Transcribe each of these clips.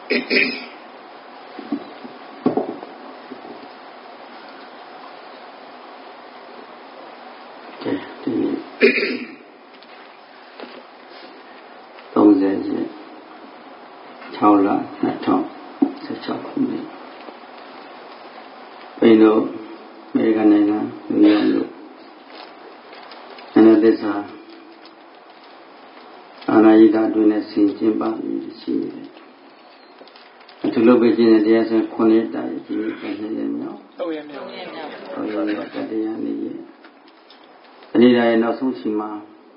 6 လ 2016 ခုနှစ်ဘိန်းတို့အမေရိကန်နိုင်ငံနယူးယောက်မြို့သစ္စာအာနာယိကအတွင်းနဲ့ဆင်ကျင်းပါပြီးရှိနေတယ်အထူးလုပ်ပေးခြင်းနဲ့တရားစင်9ရက်တာဒီနေ့နေ့မြောက်3ရက်မြောက်တရားနေ့အနည်းတိုင်းနောက်ဆုံးချိန်မှာ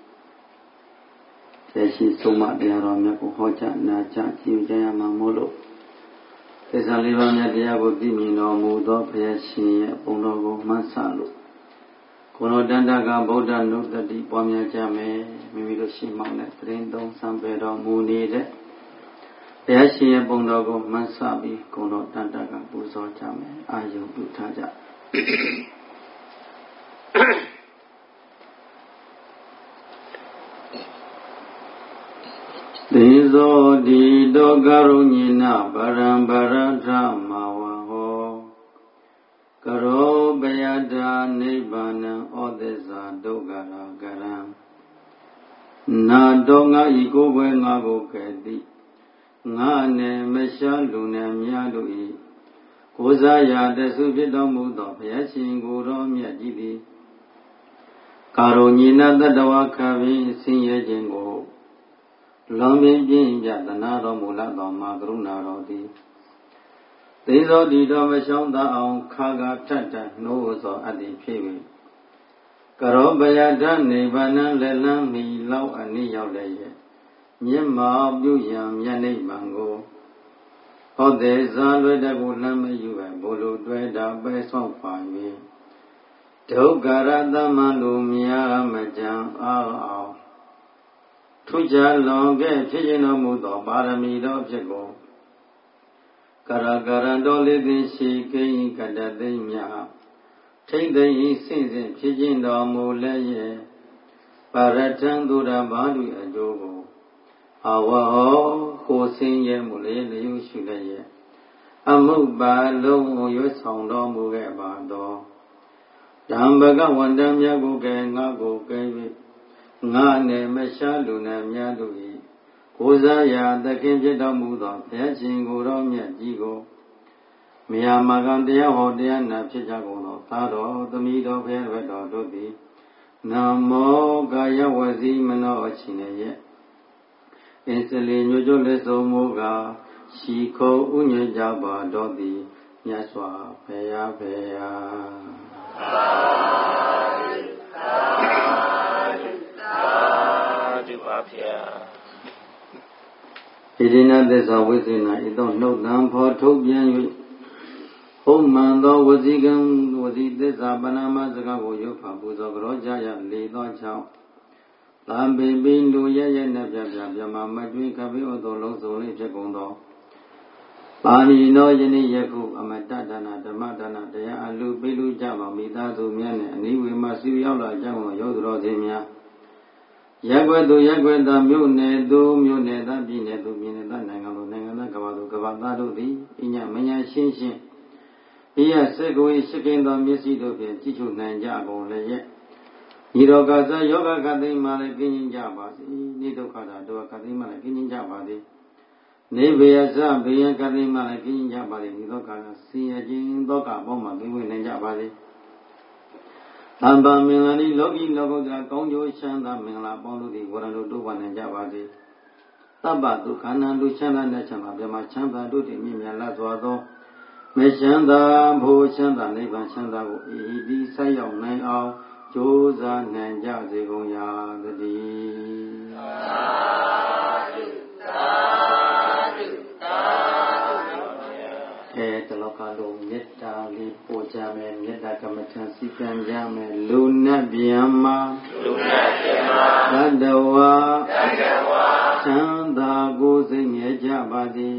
လက်ရှိဆုံးမတရားတော်မြတ်ကိုဟောကြားနာကြားကြည်ကြရမှာမို့လို့သစ္စာလေးပါးမြတ်တရားကိုသိမြင်တော်မူသောဘုရားရှင်ရဲ့ပုံတော်ကိုမှတ်ဆလို့ကိုယ်တော်တန်တကဗုဒ္ဓနုတ္တိပွားများကြမယ်မိမိတို့ရှိမှောင်တဲ့သရင်သုံးဆံပေတော်မူနေတဲ့ဘုရားရှင်ရဲ့ပုံတော်ကိုမှတ်ဆပြီးကိုယ်တော်တန်တကပူဇော်ကြမယ်အာယုံပြုထားကြသေဇောတိတောကရုညိနဗရံဗရထမဝဟောကရောပယတာနိဗ္ဗာနံဩသစ္စာဒုက္ခရာကရံနာတောငါဤကိုယ်ွယ်ငါကိုကဲ့သိငါနဲ့မရှားလူနဲ့များတို့ဤကိုးစားရာတဆုဖြစ်တော်မူသောဘုရားရှင်ကိုယ်တော်မြတ်ကြီးသည်ကာရုညိနတတဝခဘိဆင်းရဲခြင်းကိုလွန်ပြင်းပြင်းပြသနာတော်မူလာတော်မှာကရုဏာတော်သည်သေဇောတိတော်မရှောင်းသာအောင်ခါကထတ်တနှိုးသောအတ္တိဖြစ်၍ကရောပယတနိဗ္ဗာန်လက်လန်းမီလောက်အနည်းရောက်လည်းရဲ့မျက်မှောက်ပြုရန်မြတ်နိဗ္ဗာန်ကိုဟောတဲ့ဇာလွယ်တကူလမ်းမယူပဲဘိုလ်လိုတွဲတာပဲဆောက်ပါ၍ဒုက္ခရတမန်လူများမကြံအောင်ထုကြလွန်ကဲ့ဖြစ်ခြင်းတော်မူသောပါရမီတော်ဖြစ်ကိုကရကရံတော်လေးသိရှိကိဉ္ကတသိမ့်မြထိမ့်သိမ့်ဆင့်ဆင့်ဖြစ်ခြင်းတော်မူလည်းရဲ့ပါရထံသူရဘာလူအကျိုးကိုအဝဟောကိုဆင်းရဲမှုလည်းလျှို့ရှုလည်းရဲ့အမှုပါလုံးရွတ်ဆောင်တော်မူခဲ့ပါတော်ဓမ္မကဝန္တမြတ်ကိုကဲငါကိုကဲ၍ငါနဲ့မရှားလူနဲ့များတို့၏ကိုးစားရာသခင်ဖြစ်တော်မူသောဘုရားရှင်ကိုယ်တော်မြတ်ကြီးကိုမြာမကံတရားဟောတရားနာဖြစ်ကြကုန်သောသာတော်သမီးတော်ဘုရားဘတော်တို့သည်နမောကာယဝစီမနောအချင်းရဲ့အစ္စလေညွတ်ကျွလက်ဆုံးမူကားရှိခုံဥညွတ်ကြပါတော်သည်မြတ်စွာဘုရားဘုရားဣတိနသစ္စာဝိသေနဤသို့နှုတ်တံဖော်ထုတ်ပြန်၍ဟုတ်မှန်သောဝစီကံဝစီသစ္စာပဏာမစကားကိုရုပ်ဖပူဇော်ကြောကြရလေသောကြောင့်တံပိပိလူရရနဲ့ပြပြမမကျွေးခပိဥသောလုံးစုံလေးဖြစ်ကုန်သောပါဏိနောယနေ့ယခုအမတတနာဓမ္မဒါနတရားအလူပိလူကြပါမိသားစုများနဲ့အနိဝေမစီရောက်လာကြသောယောဂတော်သည်များရက်ွယ်သူရက်ွယ်သားမြို့နယ်သူမြို့နယ်သားပြည်နယ်သူပြည်နယ်သားနိုင်ငံသူနိုင်ငံသားကမ္ဘာသူကမ္ဘာသားတို့သည်အညမညာရှင်းရှင်းဤရစေကိုရှိခင်သောမျက်စိတို့ဖြင့်ကြည့်ရှုနိုင်ကြကုန်လည်းရဲ့ဤတော်ကစားယောဂခတ်သိမ်းမှလည်းကင်းကျင်ကြပါစေနိဒုက္ခတာဒုက္ခခတ်သိမ်းမှလည်းကင်းကျင်ကြပါစေနေဘေယစဘေယခတ်သိမ်းမှလည်းကင်းကျင်ကြပါစေဒီတော့ကဆင်းရဲခြင်းဒုက္ခပေါင်းမှကင်းဝေးနိုင်ကြပါစေအဘမင်္ဂလာဤလောကီလောကုတ္တရာကောင်းကျိုးချမ်းသာမင်္ဂလာပေါင်းတို့သည်ဝရဏုတိုးပါနိုင်ကြပါစေသဗ္ဗဒုက္ခနာလူချမ်းသာနဲ့ချမ်းသာပြမချမ်းသာတို့တည်မြင့်မြတ်လာစွာသောမချမ်းသာဘိုးချမ်းသာနိဗ္ဗာန်ချမ်းသာကိုဤဒီဆက်ရောက်နိုင်အောင်ကြိုးစားနိုင်ကြစေကုန်ရာတည်းသာဓုတလောကလုံးမေတ္တာလေးပို့ကြမယ်မေတ္တာကမ္မထံစီကံကြမယ်လူနဲ့ဗျာမသတ္တဝါချမ်းသာကိုယ်စိတ်မြဲကြပါသည်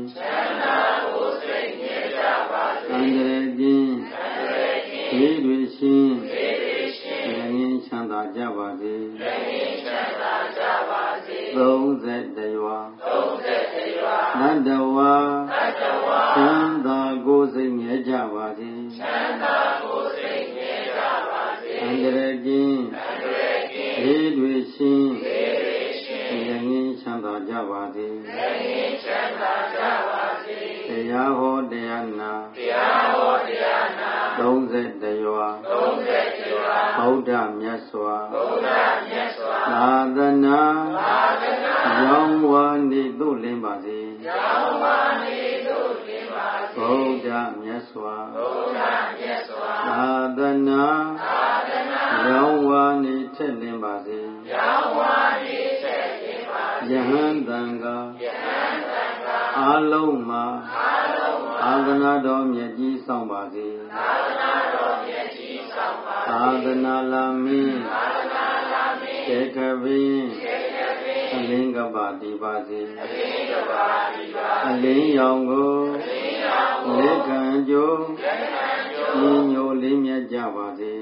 အန္တရာယ်ကင်းဘေးတွေရှင်းငြိမ်းချမ်းသာကြပါစေ30ရွာသတ္တဝါချမ်းသာကိုယ်စိတ်ငြဲကြပါစေချမ်းသာကိုယ်စိတ်ငြဲကြပါစေအန္တရာယ်ကင်းဘေးတွေရှင်းငြိမ်းချမ်းသာကြပါစေတရားဟောတရားနာ30ရွာဗုဒ္ဓမြတ်စွာသာသနာရောင်းဝါနေသို့လင်းပါစေဗုဒ္ဓမြတ်စွာသာသနာရောင်းဝါနေထက်လင်းပါစေယဟန်တန်ဃာအလုံးမှာသာသနာတော်မြတ်ကြီးဆောင်ပါစေသာသနာလာမင်းတေခပင်အလင်းကပါဒီပါစေအလင်းရောင်ကိုလက်ခံကြိုးညီညိုလေးမြတ်ကြပါစေ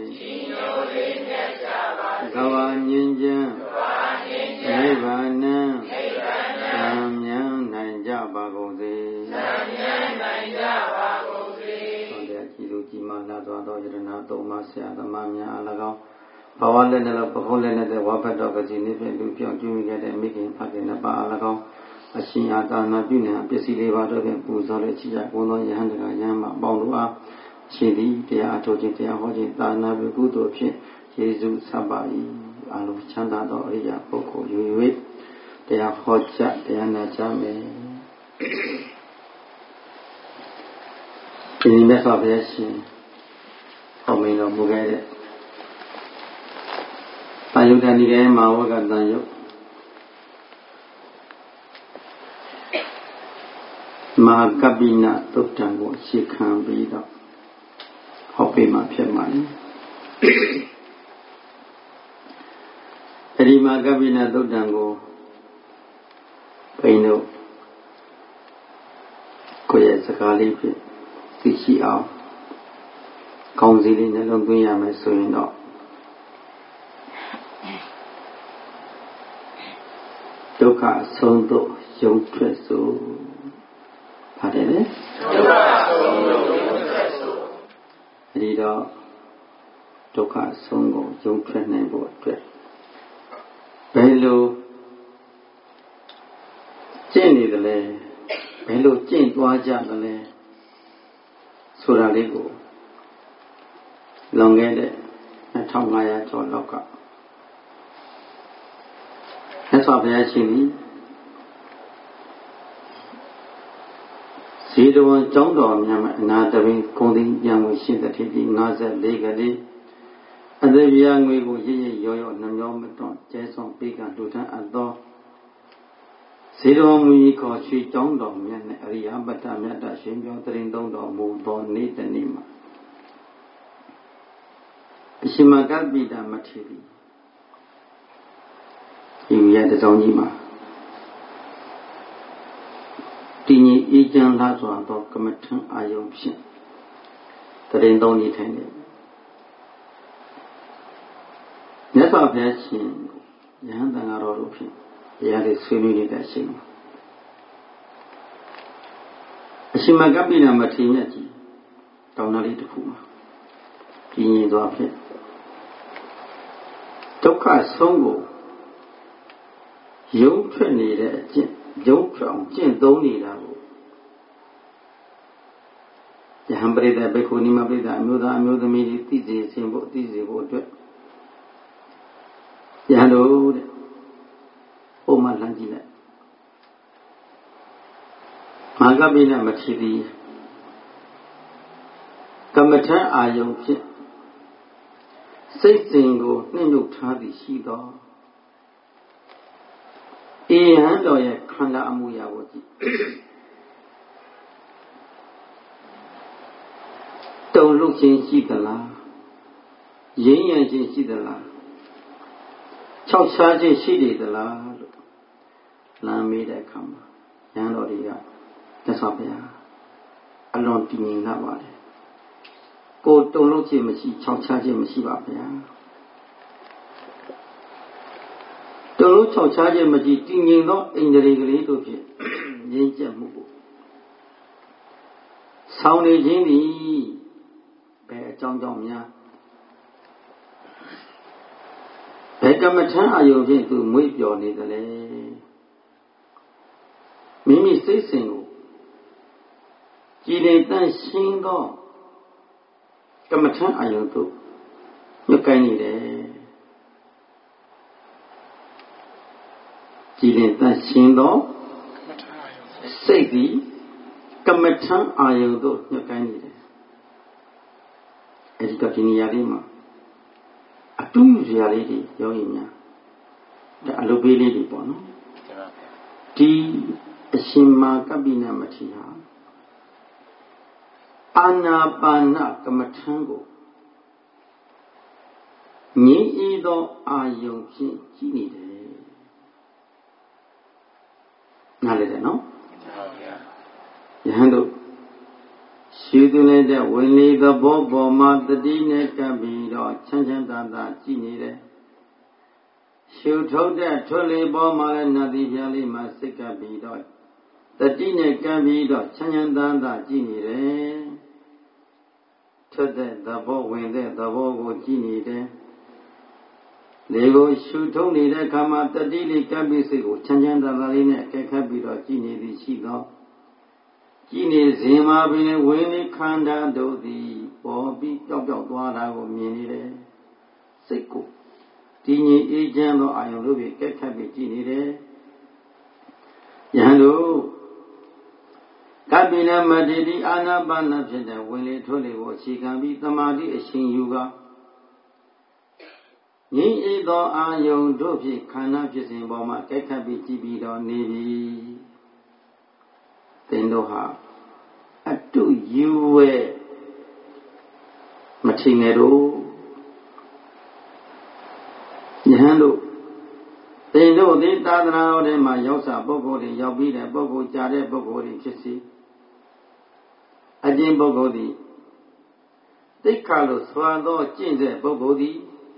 ကဘာငြိမ်းချမ်းနိဗ္ဗာန်သံမြန်းနိုင်ကြပါကုန်စေသံမြန်းနိုင်ကြပါကုန်စေသောတဲ့ကြည်လူကြည်မာလာသောယရဏသုံးပါးဆရာသမားများအား၎င်းဘဝလည်းနဲ့ပခုံးလည်းနဲ့ဝါဖတ်တော်ကကြီးနေဖြင့်လူပြောင်းကျွေးခဲ့တဲ့မိခင်ဖခင်နှစ်ပါးအား၎င်းအရှင်အာသာနာပြုနေပစ္စည်းလေးပါတို့ဖြင့်ပူဇော်လက်ချီရဘုံသောယဟန်တကယဟန်မှာပေါင်းတို့အားရှင်သည်တရားအထုတ်ခြင်းတရားဟောခြင်းသာနာပြုကုသိုလ်ဖြင့်ယေရှုဆက်ပါ၏အလုံးချမ်းသာသောအရိယာပုဂ္ဂိုလ်၍တရားဟောကြားတရားနာကြမယ်ဒီနေ့ဆောဘုရားရှင်ဟောမင်းတော်မူခဲ့တဲ့တာယုဒ္ဓနိကေမဟာဝကတန်ယုတ်မဟာကပိနသုတ်တံကိုရှေ့ခံပြီးတော့ဟောပေးမှဖြစ်မှာလေအဲဒီမဟာကပိနသုတ်တံကိုဘိန်းတို့ကိုယ့်ရဲ့စကားလေးဖြင့်သိရှိအောင်ကောင်းစီလေးနှလုံးသွင်းရမယ်ဆိုရင်တော့ဒုက္ခအဆုံးသို့ရုံထွက်စို့ပါတယ်လေဒုက္ခအဆုံးသို့ရုံထွက်စို့အဲဒီတော့ဒုက္ခအဆုံးကိုရုံထွက်နိုင်ဖို့အတွက်ဘယ်လိုကျင့်နေတယ်လဲဘယ်လိုကျင့်သွားကြတယ်လဲဆိုတာလေးကိုလွန်ခဲ့တဲ့2500ကျော်လောက်ကမြတ်စွာဘုရားရှင်သည်ဇေတဝန်ကျောင်းတော်များမှာအနာတပင်ဂုံသိဉာဏ်ကိုရှင်းတဲ့ထိပ်54ကလေးအသေပြာငွေကိုရရရောရောနှမျောမတွန့်ကျဲဆောင်ပေးကလူထမ်းအပ်သောဇေတဝန်မူကြီးခေါ်ရွှေကျောင်းတော်မြတ်နဲ့အရိယာပတ္တမြတ်တာရှင်ပြောတရင်သုံးတော်မူသောနေ့တနေ့မှာအရှင်မကပိတာမထေရီဒီမြတ်တစောင်းကြီးမှာတည်ငြိမ်အေးချမ်းလာစွာသောကမ္မထံအာယုံဖြင့်တရင်သုံးနေထိုင်နေမြတ်စွာဘုရားရှင်ယဟန်တန်ဃာတော်တို့ဖြင့်တရားတွေဆွေးနွေးနေတဲ့အချိန်မှာအရှင်မကပိနာမထေရမြတ်ကြီးတောင်းတလေးတစ်ခုမှာပြင်းရင်သွားဖြင့်ဒုက္ခဆုံးကိုရုံးထွက်နေတဲ့အကျင့်ရုံးထွက်အောင်ကျင့်သုံးနေတာကိုယဟန်ပရိသတ်ဘေခုနီမပရိသတ်အမျိုးသားအမျိုးသမီးတွေသိစေခြင်းဖို့သိစေဖို့အတွက်ယဟန်တို့တဲ့ပုံမှန်လှမ်းကြည့်လိုက်မဟာကပိနမထေရီကမ္မထအာယုံဖြင့်စိတ်စဉ်ကိုနှိမ့်ညွတ်ထားသည်ရှိသောအေဟန်တော်ရဲ့ခန္ဓာအမှုရာကိုကြည့်တုံ့လုပ်ခြင်းရှိသလားရင်းရံခြင်းရှိသလားခြောက်ခြားခြင်းရှိနေသလားလို့လမ်းမေးတဲ့အခါမှာရဟန်းတော်တွေကမြတ်စွာဘုရားအလွန်တည်ငြိမ်လာပါတယ်ကိုတုံ့လုပ်ခြင်းမရှိခြောက်ခြားခြင်းမရှိပါဗျာတုံ့လုပ်ခြောက်ခြားခြင်းမရှိတည်ငြိမ်သောအိန္ဒြေကလေးတို့ဖြင့်ရင်းကျက်မှုကိုဆောင်းနေခြင်းသည်ဘယ်အကြောင်းကြောင့်များဘယ်ကမ္မထံအာယုံဖြင့်သူမွေ့ပျော်နေသလဲမိမိစိတ်စဉ်ကိုကြည်လင်တန့်ရှင်းသောကမ္မထံအာယုံသို့ညှို့ကိုင်းနေတယ်ကြည်လင်တန့်ရှင်းသောစိတ်သည်ကမ္မထံအာယုံသို့ညှို့ကိုင်းနေတယ်အဲဒီတော့ဒီနေရာလေးမှာအတူယူစရာလေးတွေရောရင်များဒါအလုပ်ပေးလေးတွေပေါ့နော်ဒီအရှင်မာကပ္ပိနမထေရဟာအာနာပါနကမ္မထံကိုငြိမ်းအေးသောအာယုံဖြင့်ကြည်နေတယ်နားလည်တယ်နော်ယဟန်တို့ရှုသွင်းလိုက်တဲ့ဝင်လေသဘောပေါ်မှာတတိနဲ့ကပ်ပြီးတော့ချမ်းချမ်းသာသာကြည်နေတယ်ရှုထုတ်တဲ့ထွက်လေပေါ်မှာလည်းနတ်တိပြားလေးမှာစိတ်ကပ်ပြီးတော့တတိနဲ့ကပ်ပြီးတော့ချမ်းချမ်းသာသာကြည်နေတယ်ထွက်တဲ့သဘောဝင်တဲ့သဘောကိုကြည်နေတယ်လေကိုရှုထုတ်နေတဲ့အခါမှာတတိလေးကပ်ပြီးစိတ်ကိုချမ်းချမ်းသာသာလေးနဲ့ကဲခတ်ပြီးတော့ကြည်နေသည်ရှိသောကြည်နေစဉ်မှာပင်ဝိနည်းခန္ဓာတို့သည်ပေါ်ပြီးပျောက်ပျောက်သွားတာကိုမြင်နေတယ်စိတ်ကိုတည်ငြိမ်အေးချမ်းသောအာယုံတို့ဖြင့်ကဲခတ်ပြီးကြည်နေတယ်ယဟန်တို့ကပ္ပိနမထေရအာနာပါနဖြစ်တဲ့ဝင်လေထွက်လေကိုအခြေခံပြီးသမာဓိအရှင်ယူကငြိမ်းအေးသောအာယုံတို့ဖြင့်ခန္ဓာဖြစ်စဉ်ပေါ်မှာကဲခတ်ပြီးကြည်ပြီးတော့နေပြီသင်တို့ဟာအတုယူဝဲမထင်နဲ့တို့ယဟန်တို့သင်တို့ဒီသာသနာတော်ထဲမှာရောက်စာပုဂ္ဂိုလ်တွေရောက်ပြီးတဲ့ပုဂ္ဂိုလ်ကြားတဲ့ပုဂ္ဂိုလ်တွေဖြစ်စီအကျင့်ပုဂ္ဂိုလ်သည်သိက္ခာလို့ဆွာသောကျင့်တဲ့ပုဂ္ဂိုလ်သည်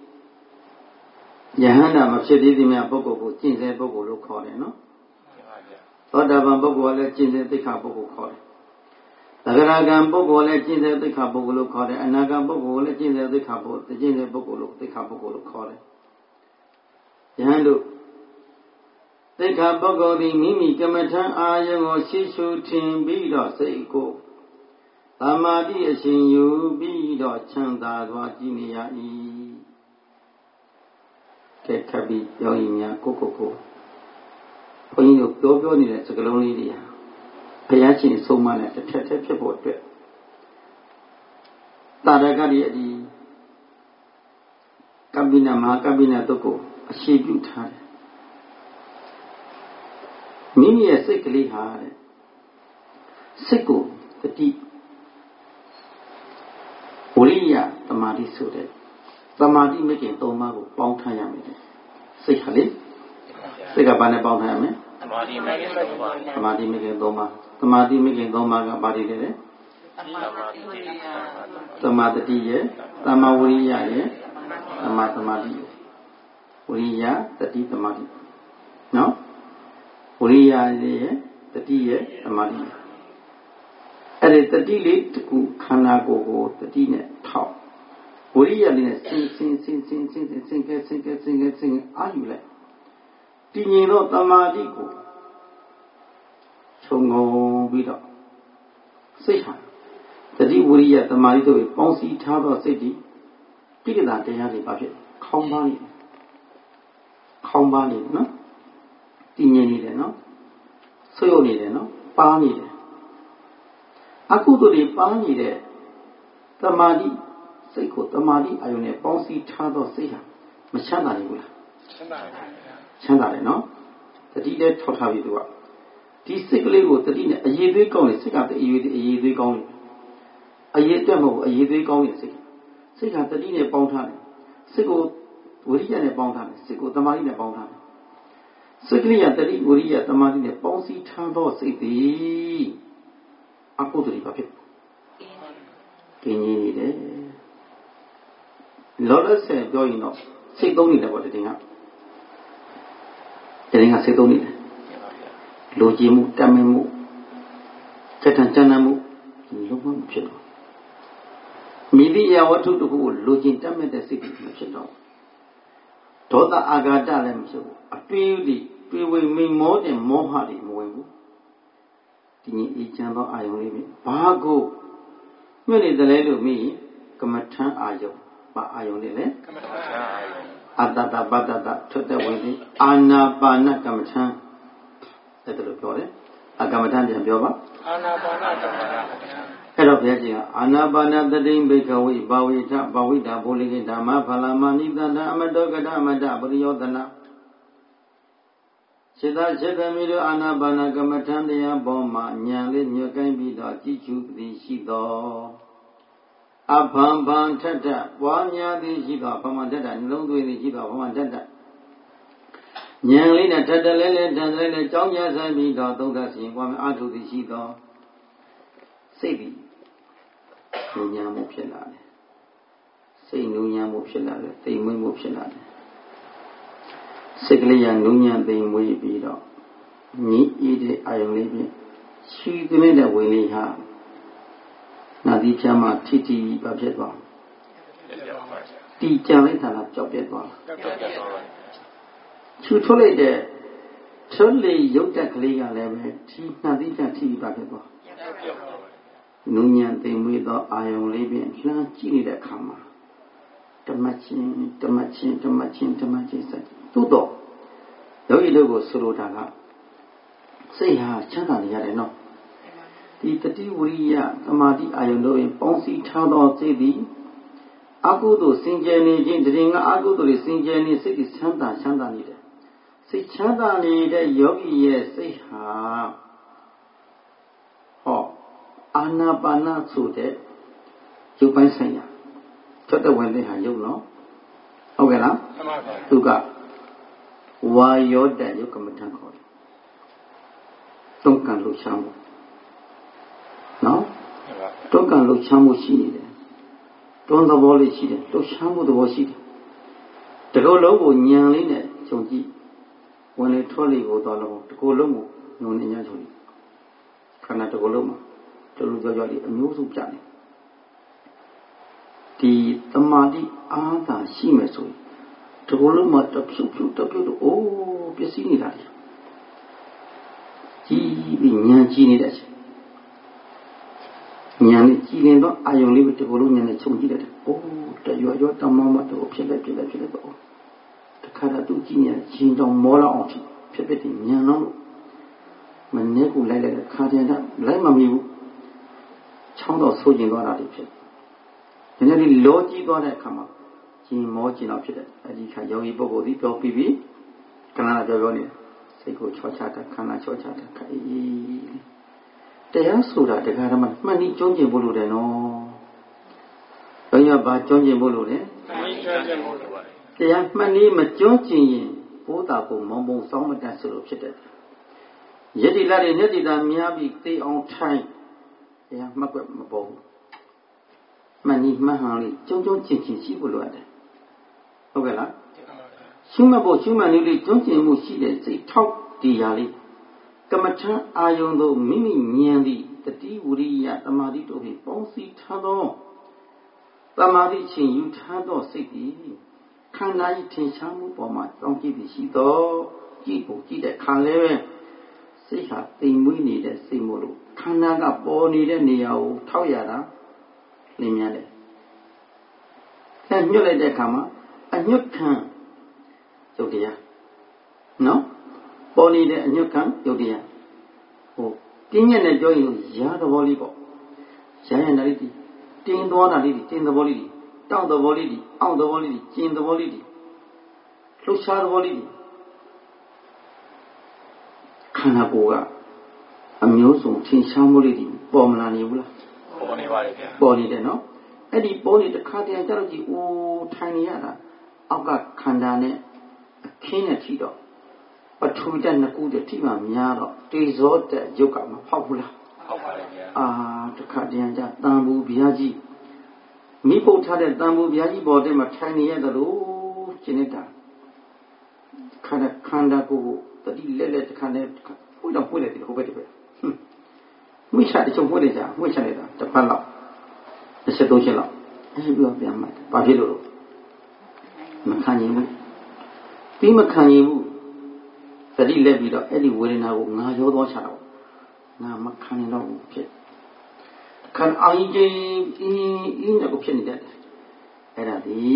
ယဟန္တာမဖြစ်သေးသည်များပုဂ္ဂိုလ်ကိုကျင့်တဲ့ပုဂ္ဂိုလ်လို့ခေါ်တယ်နော်သောတာပန်ပုဂ္ဂိုလ်ကလည်းကျင့်တဲ့သိက္ခာပုဂ္ဂိုလ်ခေါ်တယ်သဂရဂံပုဂ္ဂိုလ်လည်းကျင့်တဲ့သိက္ခာပုဂ္ဂိုလ်လို့ခေါ်တယ်အနာဂံပုဂ္ဂိုလ်လည်းကျင့်တဲ့သိက္ခာပုဂ္ဂိုလ်ကျင့်တဲ့ပုဂ္ဂိုလ်လို့သိက္ခာပုဂ္ဂိုလ်လို့ခေါ်တယ်ယဟန်တို့သိက္ခာပုဂ္ဂိုလ်သည်မိမိကမ္မထံအာယုံကိုရှိရှုထင်ပြီးတော့စိတ်ကိုသမာဓိအရှင်ယူပြီးတော့ချမ်းသာသွားကြည်နေရ၏ကဲခပ်ပြီးပြောရင်များကိုဘုန်းကြီးတို့ပြောနေတဲ့စကားလုံးလေးတွေဟာဘုရားရှင်ဆုံးမတဲ့တစ်ထက်ဖြစ်ဖို့အတွက်တာရကတိအဒီကပ္ပိနမဟာကပ္ပိနတုတ်ကိုအခြေပြုထားတယ်မိမိရဲ့စိတ်ကလေးဟာတဲ့စိတ်ကိုတတိဝိရိယသမာဓိဆိုတဲ့သမာဓိမကင်၃ပါးကိုပေါင်းထားရမယ်စိတ်ဟာလေစိတ်ကဘာနဲ့ပေါင်းထားရမလဲသမာဓိမကင်၃ပါးသမာဓိမကင်၃ပါးသမာဓိမကင်၃ပါးကဘာတွေလဲသမာတတိရဲ့သမာဝိရိယရဲ့သမာသမာဓိဝိရိယတတိသမာဓိနော်ဝိရိယရဲ့တတိရဲ့သမာဓိအဲ့ဒီတတိလေးတခုခန္ဓာကိုယ်ကိုတတိနဲ့ထောက်ဝိရိယလေးနဲ့စင်အာယူလိုက်တည်ငြိမ်သောသမာဓိကိုခြုံငုံပြီးတော့စိတ်ဟာတတိဝိရိယသမာဓိတို့ပေါင်းစည်းထားသောစိတ်ဒီတိက္ကတာတရားတွေပါဖြစ်ခေါင်းပါနေနော်တည်ငြိမ်နေတယ်နော်ဆွေးရုံနေတယ်နော်ပါနေတယ်အခုတို့တွေပါနေတဲ့သမာဓိစိတ်ကိုသမာဓိအာယုန်နဲ့ပေါင်းစည်းထားသောစိတ်ဟာမချမ်းသာနိုင်ဘူးလားချမ်းသာတယ်နော်တတိနဲ့ထောက်ထားပြီးသူကဒီစိတ်ကလေးကိုတတိနဲ့အရေးသွေးကောင်းနေစိတ်ကအရေးသွေးကောင်းနေအရေးတက်မဟုတ်အရေးသွေးကောင်းနေစိတ်ကတတိနဲ့ပေါင်းထားတယ်စိတ်ကိုဝိရိယနဲ့ပေါင်းထားတယ်စိတ်ကိုသမာဓိနဲ့ပေါင်းထားတယ်စိတ်ကလေးကတတိဝိရိယသမာဓိနဲ့ပေါင်းစည်းထားသောစိတ်သည်အကုသိုလ်တွေပါဖြစ်ကင်းကြီးနေတယ်လောလောဆယ်ပြောရင်တော့စိတ်သုံးနေတယ်ပေါ့တကယ်ကစိတ်သုံးနေတယ်လိုချင်မှုတတ်မြင်မှုစက်တန်ကျမ်းမှုလုံးဝမဖြစ်တော့မိသည့်အရာဝတ္ထုတစ်ခုကိုလိုချင်တတ်မဲ့တဲ့စိတ်ကမဖြစ်တော့ဒေါသအာဃာတလည်းမဖြစ်ဘူးအတွေးတွေတွေးဝေမိမောတဲ့မောဟတွေမဝင်ဘူးဒီနေ့အေးချမ်းသောအာယုံလေးပဲဘာကိုမြင့်နေတယ်လဲလို့မိကမ္မထံအာယုံဘာအာယုံလေးလဲကမ္မထံအာယုံအတ္တတပတ္တတထွက်တဲ့ဝင်ပြီးအာနာပါနကမ္မထံအဲ့ဒါလို့ပြောတယ်အကမ္မထံပြန်ပြောပါအာနာပါနကမ္မထံအဲ့တော့ဘုရားရှင်ကအာနာပါနတတိဘိကဝိဘာဝိထဘာဝိတာဘုလိကိဓမ္မဖလမနိတန္တအမတောကတအမတပရိယောတနာစေတစေတမိတို့အာနာပါနကမ္မထံတရားပေါ်မှာဉာဏ်လေးညွတ်ကိုင်းပြီးတော့ကြည်ချူသည်ရှိသောအဖန်ဖန်ထက်ထက်ပွားများသည်ရှိသောဖန်ဖန်ထက်ထက်နှလုံးသွင်းသည်ရှိသောဖန်ဖန်ထက်ထက်ဉာဏ်လေးနဲ့ထက်တယ်လဲတန်တယ်လဲကြောင်းကြဆိုင်ပြီးတော့သုံးသပ်စဉ်ပွားများအာထုသည်ရှိသောစိတ်သည်နုညံမှုဖြစ်လာတယ်စိတ်နုညံမှုဖြစ်လာတယ်သိမ်မွေးမှုဖြစ်လာတယ်စိတ်ကလေးကနုညံသိမ်မွေးပြီးတော့ညီအေးတဲ့အာယုံလေးဖြင့်ရှိသွင်းတဲ့ဝင်လေးဟာနာသီဖြာမှာထိထိပါဖြစ်သွားတီကြံလိုက်တာကကြောက်ပြတ်သွားချူထုတ်လိုက်တဲ့ထွန်းလေရုပ်တက်ကလေးကလည်းပဲထိနာသီဖြာထိပါဖြစ်သွားနုညံသိမ်မွေးသောအာယုံလေးဖြင့်လှမ်းကြည့်နေတဲ့အခါမှာဓမ္မချင်းစက်သို့တော့ယောဂီတို့ကိုဆိုလိုတာကစိတ်ဟာချမ်းသာနေရတယ်နော်ဒီတတိဝရိယသမာဓိအာယုံတို့ရင်ပေါင်းစည်းထားသောစိတ်သည်အကုသိုလ်စင်ကြယ်နေခြင်းတရင်ကအကုသိုလ်တွေစင်ကြယ်နေစိတ်ချမ်းသာနေတယ်စိတ်ချမ်းသာနေတဲ့ယောဂီရဲ့စိတ်ဟာအာနာပါနဆိုတဲ့ရုပ်ပိုင်းဆိုင်ရာထွက်တဲ့ဝင်တဲ့ဟာရုပ်နော်ဟုတ်ကဲ့လားမှန်ပါပါသူကဝါယောတယုတ်ကမ္မထံခေါ်တယ်တုံးကံလှုပ်ရှားမှုနော်တုံးကံလှုပ်ရှားမှုရှိနေတယ်တွန်းသဘောလေးရှိတယ်လှုပ်ရှားမှုသဘောရှိတယ်တကောလုံးကိုညံလေးနဲ့ခြုံကြည့်ဝင်လေထွက်လေကိုသွားလို့တကောလုံးကိုညုံနေညံ့ခြုံကြည့်ခန္ဓာတကောလုံးမှာတို့လိုကြောလေးအမျိုးစုပြတယ်ဒီသမာဓိအားသာရှိမယ်ဆိုရင်ဒီလိုလုံးမှာတဖြုတ်တော့အိုးပစ္စည်းနေတာလေကြီးပြီးဉာဏ်ကြီးနေတဲ့အချိန်ဉာဏ်နဲ့ကြည်လင်တော့အာယုံလေးပဲဒီလိုလုံးဉာဏ်နဲ့ခြုံကြည့်တယ်အိုးတရွတမောမတော့ဖြစ်လိုက်တော့တခါတော့သူကြည့်နေရင်တောင်မောလောက်အောင်ဖြစ်ဒီဉာဏ်တော့မနေ့ကလိုက်ခါတည်းကလိုက်မမီဘူးချောင်းတော့ဆိုးကျင်သွားတာတွေဖြစ်ဒီနေ့ဒီလောကြီးသွားတဲ့အခါမှာကျင်မောကျင်တော့ဖြစ်တယ်အဲဒီခါယောဂီပုဂ္ဂိုလ်ဒီပြောပြီးပြီခဏပြောနေစိတ်ကိုချောချတာခန္ဓာချောချတာခိုင်တရားဆိုတာတရားဓမ္မမှန်ပြီးကျွမ်းကျင်ဖို့လိုတယ်နော်ဘယ်ရပါကျွမ်းကျင်ဖို့လိုလဲမှန်ပြီးကျွမ်းကျင်ဖို့လိုပါတယ်တရားမှန်ပြီးမကျွမ်းကျင်ရင်ဘိုးတာကိုမောင်ပုံစောင်းမတတ်ဆိုလို့ဖြစ်တယ်ယတိလာတွေညတိတာများပြီးသိအောင်ထိုင်တရားမှတ်ွက်မပေါ်ဘူးမှန်ကြီးမှန်ဟန်လေးကျုံကျင်ရှိဖို့လိုတယ်ဟုတ်ကဲ့လားရှုမှတ်ဖို့ရှုမှတ်နည်းလေးကျုံကျင်မှုရှိတဲ့စိတ်ထောက်တရားလေးကမ္မထံအာယုံတို့မိမိဉာဏ်သည်တတိဝရိယသမာဓိတို့ဖြင့်ပေါင်းစည်းထားသောသမာဓိချင်းယူထားသောစိတ်သည်ခန္ဓာ၏ထင်ရှားမှုပေါ်မှာတောင်းကြည့်ပြီးရှိသောကြည့်ဖို့ကြည့်တဲ့ခံလဲပဲစိတ်ဟာတိမ်မွေးနေတဲ့စိတ်မို့လို့ခန္ဓာကပေါ်နေတဲ့နေရာကိုထောက်ရတာလင်းများတယ်အဲညှို့လိုက်တဲ့အခါမှာအညွတ်ခံရုပ်တရားနော်ပေါ်နေတဲ့အညွတ်ခံရုပ်တရားပြင်းညက်နဲ့ပြောရင်ရာသဘောလေးပေါ့ရာရနာလေးဒီတင်းသွားတာလေးဒီတင်းသဘောလေးဒီတောင့်သဘောလေးဒီအောင့်သဘောလေးဒီကျင်သဘောလေးဒီလှုပ်ရှားသဘောလေးဒီခန္ဓာကိုယ်ကအမျိုးစုံထင်ရှားမှုလေးဒီပေါ်မလာနေဘူးလားပေါ်နေပါလေဗျာပေါ်နေတယ်နော်အဲ့ဒီပေါ်နေတစ်ခါတည်းကြတော့ကြည့်အိုးထိုင်နေရတာအောက်ကခန္ဓာနဲ့အခင်းနဲ့ထိတော့ပထဝီဓာတ်နှစ်ခုတည်းထိမှများတော့တေဇောတဲ့ယုတ်ကမဖောက်ဘူးလားဖောက်ပါလေဗျာတစ်ခါတည်းကြတန်ဘူးဗျာကြီးမိပုတ်ထားတဲ့တန်ဘူးဗျာကြီးပေါ်တဲ့မှာထိုင်နေရတယ်လို့ရှင်းနေတာခန္ဓာကိုယ်တတိလက်တစ်ခါနဲ့ပွေတော့ပွေလိုက်တယ်ဟိုဘက်တည်းပဲမှုချတချို့မှုတွေကြာမှုချနေတာတစ်ပတ်လောက်တစ်ချက်သုံးချက်လောက်အဲ့ပြီးတော့ပြန်မှတ်တယ်ဘာဖြစ်လို့လဲမခံနိုင်ဘူးပြီးမခံနိုင်ဘူးသတိလက်ပြီးတော့အဲ့ဒီဝေဒနာကိုငါရောသွားချတော့ငါမခံနိုင်တော့ဘူးဖြစ်ခံအောင်ကြီးအင်းနဲ့ကိုဖြစ်နေတတ်တယ်အဲ့ဒါဒီ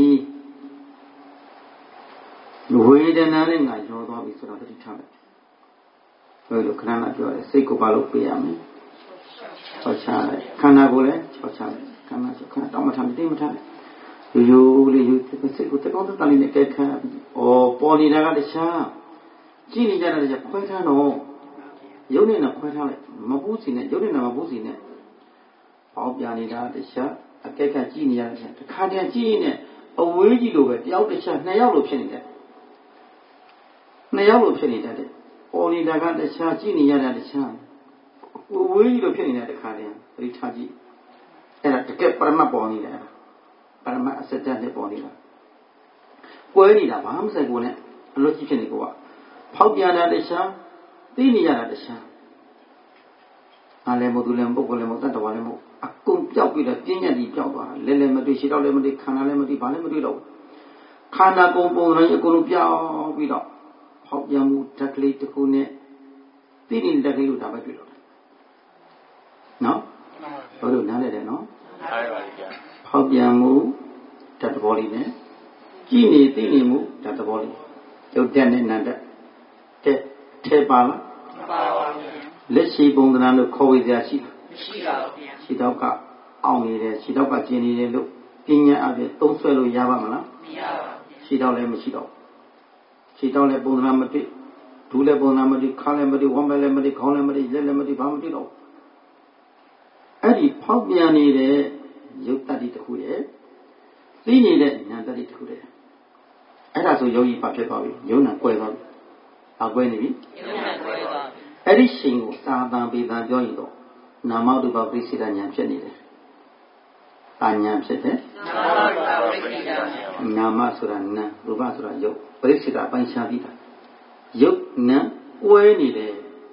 ဝေဒနာနဲ့ငါရောသွားပြီဆိုတော့သတိထားလိုက်ဘယ်လိုခဏခဏပြောတယ်စိတ်ကိုဘာလို့ပေးရမလဲချောချလိုက်ခန္ဓာကိုယ်လည်းချောချလိုက်ခန္ဓာဆိုခန္ဓာတောင်းမထားတိမထားရိုးလေးရိုးစိတ်ကိုတက်ကောင်းတက်လေးနဲ့ကဲခါပေါ်နေတာကတခြားကြည့်နေကြတာတခြားခွဲထားတော့ရုပ်နဲ့ခွဲထားလိုက်မပူးစီနဲ့ရုပ်နဲ့မပူးစီနဲ့ပေါက်ပြနေတာတခြားအကဲခါကြည့်နေရတဲ့တခါတည်းကြည့်နေအဝေးကြီးလိုပဲတယောက်တခြားနှစ်ယောက်လိုဖြစ်နေတယ်နှစ်ယောက်လိုဖြစ်နေတတ်တယ်ပေါ်နေတာကတခြားကြည့်နေရတာတခြားဝေးကြီးလိုဖြစ်နေတဲ့တခါတည်းသတိထားကြည့်အဲ့ဒါတကယ်ပရမတ်ပေါ်နေတယ်ပရမတ်အစတ္တနဲ့ပေါ်နေတာကွဲနေတာဘာမှမဆိုင်ကိုနဲ့အလွတ်ကြီးဖြစ်နေကောဖောက်ပြန်တာတခြားသိနေရတာတခြားအားလည်းမဟုတ်သူလည်းပုဂ္ဂိုလ်လည်းမဟုတ်တတ်တော်လည်းမဟုတ်အကုန်ပြောက်ပြီးတော့ပြင်းညက်ပြီးပြောက်သွားတာလဲလဲမတွေ့ရှိတော့လည်းမတွေ့ခန္ဓာလည်းမတွေ့ဘာလည်းမတွေ့တော့ခန္ဓာကုန်ပုံတိုင်းအကုန်လုံးပြောက်ပြီးတော့ဖောက်ပြန်မှုဓာတ်ကလေးတစ်ခုနဲ့သိနေတဲ့ဓာတ်ကလေးကိုဒါပဲတွေ့တော့တယ်နော်ဘယ်လိုနားလဲတယ်နော်နားလဲပါဗျာဖောက်ပြန်မှုဓာတ်သဘောလေးနဲ့ကြည်နေသိနေမှုဓာတ်သဘောလေးရုပ်တက်နဲ့နာတက်တဲ့ထဲပါလားပါပါဗျာလက်ရှိပုံသဏ္ဍာန်လို့ခေါ်ဝေစရာရှိလားမရှိပါဘူးဗျာခြေထောက်ကအောင့်နေတယ်ခြေထောက်ကကျင်နေတယ်လို့ပညာအပြင်သုံးဆွဲလို့ရပါမလားမရပါဘူးခြေထောက်လည်းမရှိတော့ခြေထောက်လည်းပုံသဏ္ဍာန်မတွေ့ဒူးလည်းပုံသဏ္ဍာန်မတွေ့ခါလည်းမတွေ့ဝမ်းပဲလည်းမတွေ့ခေါင်းလည်းမတွေ့လက်လည်းမတွေ့ဘာမှမတွေ့တော့အဲ့ဒီဖောက်ပြန်နေတဲ့ရုပ်တတ္တိတစ်ခုရဲ့သိနေတဲ့ဉာဏ်တတ္တိတစ်ခုရဲ့အဲ့ဒါဆိုယောဂီဘာဖြစ်သွားပြီယုံနာကွဲသွားပြီဘာကွဲနေပြီယုံနာကွဲသွားပြီအဲ့ဒီရှင်ကိုသာသံပေသံပြောရင်တော့နာမတုပပရိစ္ဆေဒဉာဏ်ဖြစ်နေတယ်။အာဉာဏ်ဖြစ်တယ်။နာမဆိုတာနာရူပဆိုတာယုတ်ပရိစ္ဆေဒအပိုင်းခြားပြီးတာယုတ်နာကွဲနေတယ်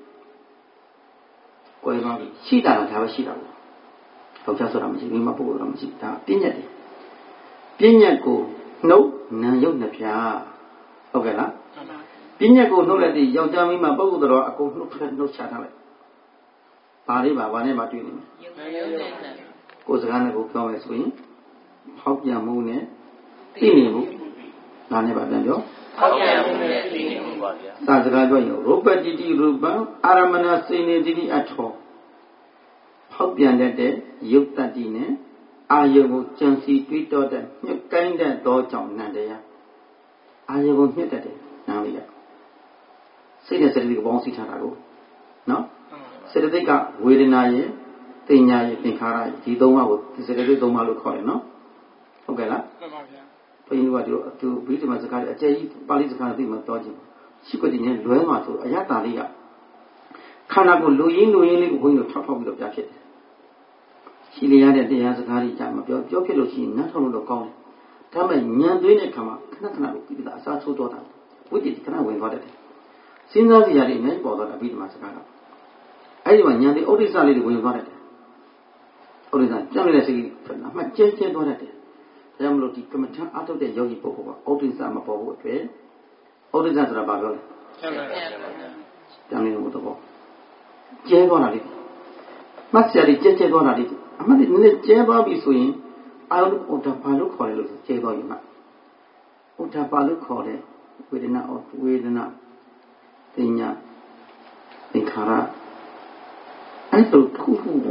။ကွဲသွားပြီရှိတာကဒါပဲရှိတာဘူး။ဟောကြားဆိုတာမရှိဘူးမပုဂ္ဂိုလ်တော့မရှိဒါပြဉ္ညတ်တယ်။ပြဉ္ညတ်ကိုနှုတ်နာယုတ်နှစ်ဖြာဟုတ်ကဲ့လား။ပြဉ္ညတ်ကိုနှုတ်လိုက်ပြီးယောက်ျားမိန်းမပုဂ္ဂိုလ်တော်အကုန်နှုတ်ချထားလိုက်ဘာလေးပါဘာနဲ့မှတွေ့နေမယ်ကိုယ်စကားနဲ့ကိုပြောမယ်ဆိုရင်ဖောက်ပြန်မှုနဲ့သိနေမှုဒါနဲ့ပါပြန်ပြောဖောက်ပြန်မှုနဲ့သိနေမှုပါဗျာသာစကားပြောရင်ရူပတိတိရူပံအာရမဏစေနေတိတိအထောဖောက်ပြန်တဲ့ယုတ်တတ္တိနဲ့အာယုကိုကြံစီတွေးတော့တဲ့ညှက်ကိုင်းတဲ့သောကြောင့်နန္တရားအာယုကိုညှက်တဲ့နားလေးရစိတ်နဲ့စိတ်လေးကိုပေါင်းစည်းထားတာကိုနော်စေတသိက်ကဝေဒနာရဲ့တင်ညာရဲ့သင်္ခါရရဲ့ဒီသုံးပါးကိုစေတသိက်သုံးပါးလို့ခေါ်တယ်နော်ဟုတ်ကဲ့လားမှန်ပါဗျာဘုန်းကြီးတို့ကသူဘိဓမ္မာစကားတွေအကျယ်ကြီးပါဠိစကားတွေသိမှတော့ခြင်းရှိခွင့်နဲ့လွဲမှာဆိုအရတာလေးကခန္ဓာကိုလူရင်းလေးကိုဘုန်းကြီးတို့ထောက်ပြီးတော့ပြဖြစ်တယ်ရှိလျားတဲ့တရားစကားတွေကြာမပြောဖြစ်လို့ရှိရင်နားထောင်လို့တော့ကောင်းတယ်ဒါပေမဲ့ညံသွင်းတဲ့ခါမှာခဏကိုပြီးတာအစားဆိုးတော့တာဝိတ္တိခဏဝင်သွားတယ်စဉ်းစားစရာတွေအများကြီးပေါ်သွားတာဘိဓမ္မာစကားကအဲ့ဒီမှာညာတိဩဒိစ္စလေးတွေဝင်သွားတယ်ဩဒိစ္စကြံ့နေတဲ့စိတ်အမှတ်ကျဲသွားတယ်ဒါကြောင့်မလို့ဒီကမ္မထအထုတ်တဲ့ယောဂီပုဂ္ဂိုလ်ကဩဒိစ္စမပေါ်ဘူးအတွက်ဩဒိစ္စဆိုတာဘာပြောလဲကြံ့နေတဲ့ဘုတော့ကျဲသွားတာလေးမှတ်စရာတွေကျဲသွားတာလေးအမှတ်နည်းနည်းကျဲသွားပြီဆိုရင်အာယုဥဒ္ဓပါလို့ခေါ်တယ်လို့ကျဲသွားရင်မှဥဒ္ဓပါလို့ခေါ်တဲ့ဝေဒနာပညာသင်္ခါရအဲ့ဒါခု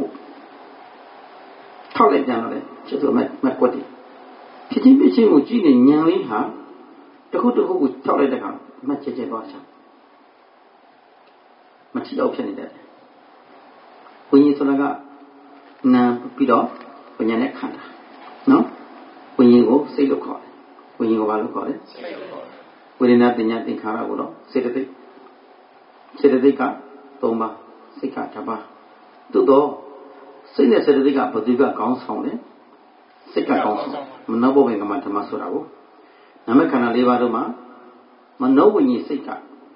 ထောက်လိုက်ကြတော့ချစ်တော်မကွက်တယ်ဖြစ်ချင်းကိုကြည့်နေဉာဏ်လေးဟာတစ်ခုကိုထောက်လိုက်တဲ့အခါမှတ်ချက်သွားချမချစ်တော့ဖြစ်နေတယ်ဝိညာဉ်ဆိုတာကနာပြီးတော့ဝိညာဉ်နဲ့ခန္ဓာနော်ဝိညာဉ်ကိုစိတ်လို့ခေါ်တယ်ဝိညာဉ်ကိုဘာလို့ခေါ်လဲစိတ်လို့ခေါ်တယ်ဝေဒနာပညာသင်္ခါရကိုတော့စေတသိက်က3ပါးစိတ်က1ပါးသို့တော့စိတ်နဲ့စေတသိက်ကဘယ်သူကကောင်းဆောင်လဲစိတ်ကကောင်းဆောင်မနောဘဝေကမဓမ္မဆိုတာကိုနာမခန္ဓာ၄ပါးတို့မှာမနောဝိညာဉ်စိတ်က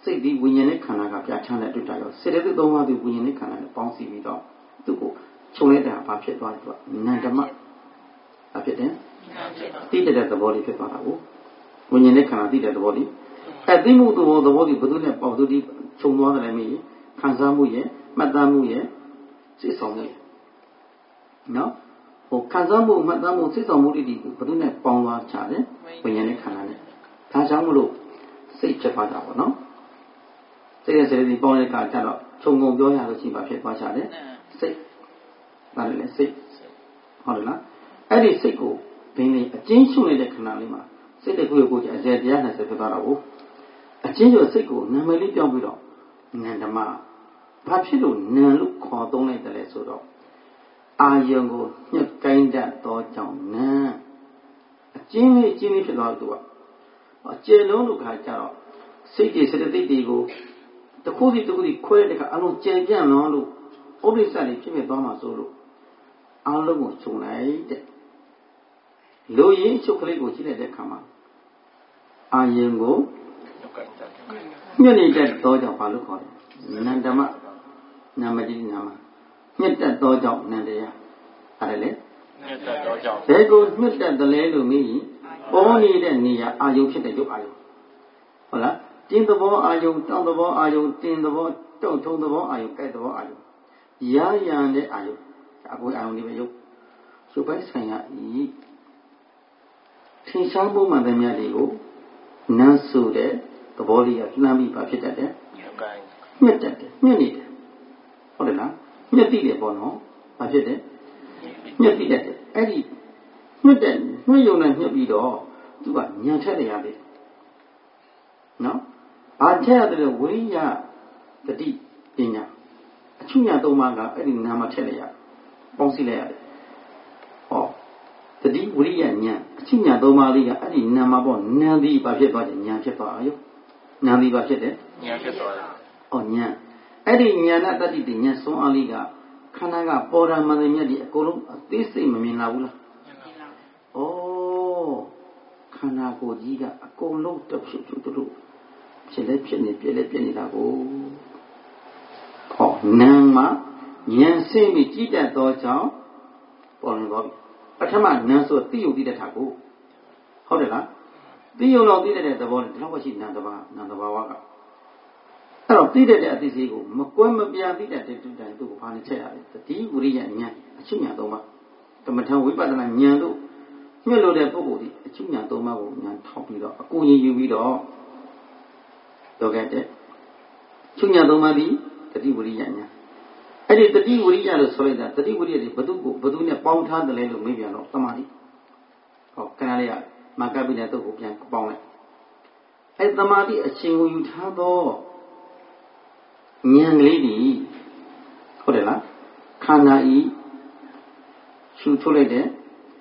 စိတ်ဒီဝိညာဉ်နဲ့ခန္ဓာကပြဋ္ဌာန်းတဲ့တွေ့တာရောစေတသိက်သုံးပါးဒီဝိညာဉ်နဲ့ခန္ဓာနဲ့ပေါင်းစည်းပြီးတော့သူ့ကိုခြုံလိုက်တာဘာဖြစ်သွားလဲနန္ဒမဘာဖြစ်တယ်သိတဲ့သဘောလေးဖြစ်သွားတာကိုဝိညာဉ်နဲ့ခန္ဓာသိတဲ့သဘောလေးသိမှုသဘောဒီဘယ်သူနဲ့ပေါင်းသူဒီခြုံသွားတယ်လည်းမင်းခံစားမှုရဲ့မှတ်သားမှုရဲ့စိတ်ဆောင်မှုရဲ့နော်ဟိုခံစားမှုမှတ်သားမှုစိတ်ဆောင်မှုတွေဒီဘယ်သူနဲ့ပေါင်းသွားချတယ်ဝိညာဉ်နဲ့ခန္ဓာနဲ့ဒါကြောင့်မလို့စိတ်ဖြစ်သွားတာပေါ့နော်စိတ်ရဲ့စေတသိက်ပေါင်းတဲ့အခါကျတော့ခြုံငုံပြောရလို့ရှိမှဖြစ်သွားချတယ်စိတ်ဒါလည်းစိတ်ဟုတ်တယ်လားအဲ့ဒီစိတ်ကိုဘင်းလေးအကျဉ်းရှုနေတဲ့ခဏလေးမှာစိတ်တခုကိုအကျယ်တရား20ဖြစ်သွားတာကိုအကျဉ်းရှုစိတ်ကိုနာမည်လေးပြောင်းပြီးတော့နန္ဒမဘာဖြစ်လို့နံလို့ခေါ်သုံးလိုက်တယ်လဲဆိုတော့အာယုံကိုညှက်ကိုင်းတတ်သောကြောင့်နံအကျဉ်းလေးဖြစ်သွားသူကအကျယ်လုံးလို့ခါကြတော့စိတ်တွေစေတသိက်တွေကိုတခုစီခွဲတဲ့ကအလုံးကျယ်ပြန့်လောလို့ဥပ္ပစ္စတွေဖြစ်သွားမှာဆိုလို့အလုံးကိုခြုံလိုက်တဲ့လူရင်းချုပ်ကလေးကိုကြည့်လိုက်တဲ့အခါမှာအာယုံကိုညှက်နေတဲ့သောကြောင့်ဘာလို့ခေါ်လဲနန္ဒမနာမတိနာမညှက်တတ်သောကြောင့်နန္တရားအဲ့ဒါလေညှက်တတ်သောကြောင့်ဘယ်ကိုညှက်တတ်တယ်လဲလို့မေးရင်ပေါ်နေတဲ့နေရာအာယုံဖြစ်တဲ့ရုပ်အာယုံဟုတ်လားတင်းသဘောအာယုံတောင်းသဘောအာယုံတင်းသဘောတုံထုံသဘောအာယုံကြိုက်သဘောအာယုံရာရန်တဲ့အာယုံအကွေအာယုံတွေပဲရုပ်ရုပ်ပိုင်းဆိုင်ရာဤထင်ရှားမှုမှန်တဲ့များတွေကိုနန်းဆိုတဲ့သဘောလေးကလှမ်းပြီးပါဖြစ်တတ်တယ်ညှက်တတ်တယ်ညှက်နေတယ်ဟုတ်တယ်လားညှက်သိတယ်ပေါ့နော်ဘာဖြစ်တယ်ညှက်သိတတ်တယ်အဲ့ဒီညှက်တဲ့ညှက်ယုံနဲ့ညှက်ပြီးတော့သူကညံထက်နေရတယ်နော်ဘာထက်ရတယ်ဝိရိယတတိပညာအချုပ်ညာသုံးပါးကအဲ့ဒီနာမထက်လိုက်ရပေါင်းစည်းလိုက်ရတယ်ဟောတတိဝိရိယဉာဏ်အချုပ်ညာသုံးပါးလေးကအဲ့ဒီနာမပေါ့ဉာဏ်သည်ဘာဖြစ်သွားတယ်ဉာဏ်ဖြစ်သွားရောဉာဏ်သည်ဘာဖြစ်တယ်ဉာဏ်ဖြစ်သွားတယ်ဩဉာဏ်အဲ့ဒီဉာဏ်တတိတိဉာဏ်ဆုံးအားလေးကခန္ဓာကပေါ်တာမှန်တယ်မြတ်ဒီအကုန်လုံးအသေးစိတ်မမြင်လာဘူးလားမြင်လာဩခန္ဓာကိုယ်ကြီးကအကုန်လုံးတစ်ဖြုတ်တို့ဖြစ်လဲဖြစ်နေပြည့်လဲပြည့်နေတာကိုဟောနာမဉာဏ်ဆင်းပြီးကြည့်တတ်သောကြောင့်ပေါ်နေတော့ပထမနာဆိုသိယုတ်သိတဲ့ထာကိုဟုတ်တယ်လားသိယုတ်တော့သိတဲ့သဘောနဲ့ဒီလောက်ရှိနံတဘာဝကအဲ့တော့သိတဲ့အသိစိတ်ကိုမကွဲမပြားသိတဲ့တူတိုင်သူ့ကိုဘာနဲ့ချက်ရလဲတတိဝိရိယဉာဏ်အချုပ်ဉာဏ်သုံးပါကမ္မထံဝိပဿနာဉာဏ်တို့ညှက်လို့တဲ့ပုဂ္ဂိုလ်ဒီအချုပ်ဉာဏ်သုံးပါကိုဉာဏ်ထောက်ပြီးတော့အကူရင်ယူပြီးတော့တော့ခဲ့တဲ့ချုပ်ဉာဏ်သုံးပါဒီတတိဝိရိယဉာဏ်အဲ့ဒီတတိဝိရိယလို့ဆိုလိုက်တာတတိဝိရိယတွေဘသူနဲ့ပေါင်းထားတယ်လဲလို့မေးပြန်တော့တမာတိဟောခဏလေးကမာကပိနဲ့တုတ်ကိုပြန်ပေါင်းလိုက်အဲ့တမာတိအရှင်ကိုယူထားတော့ဉာဏ်ကလေးဒီဟုတ်တယ်လားခန္ဓာဤရှုထုတ်လိုက်တဲ့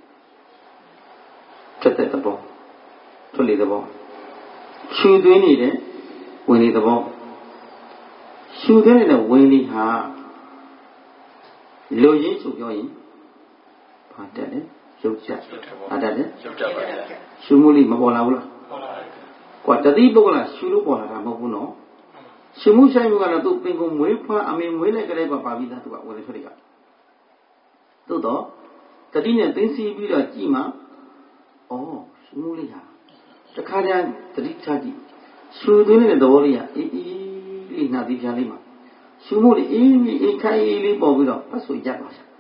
ထွက်တဲ့သဘောထွက်လေသဘောရှုသွင်းနေတဲ့ဝင်လေသဘောရှုသွင်းနေတဲ့ဝင်လေဟာလူရင်းဆိုပြောရင်ဘာတက်လဲရုပ်ချက်ဘာတက်လဲရုပ်ချက်ပါရှုမှုလေးမပေါ်လာဘူးလားပေါ်လာတယ်ကွာတတိပုဂ္ဂလရှုလို့ပေါ်လာတာမဟုတ်ဘူးနော်ရှုမှုဆိုင်မှုကတော့သူပင်ကိုမွေးဖွားအမေမွေးလိုက်ကလေးပါပြီးသားသူကဝင်လေထွက်လေကသို့တော့တတိနဲ့သိသိပြီးတော့ကြည့်မှဩရှုမှုလေးဟာတခါတည်းတတိချကြည့်ရှုသွင်းတဲ့သဘောလေးကအေးလေးနာပြီးပြလေးမှာရှုမှုလေးအေးခိုင်လေးပေါ်ပြီးတော့ဖတ်ဆိုရသွားတယ်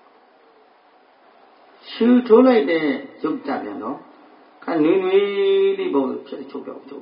ရှုထိုးလိုက်တဲ့ရုပ်ကြပြန်တော့ခနွေးလေးပေါ်ဖြစ်ချုပ်တော့ဩ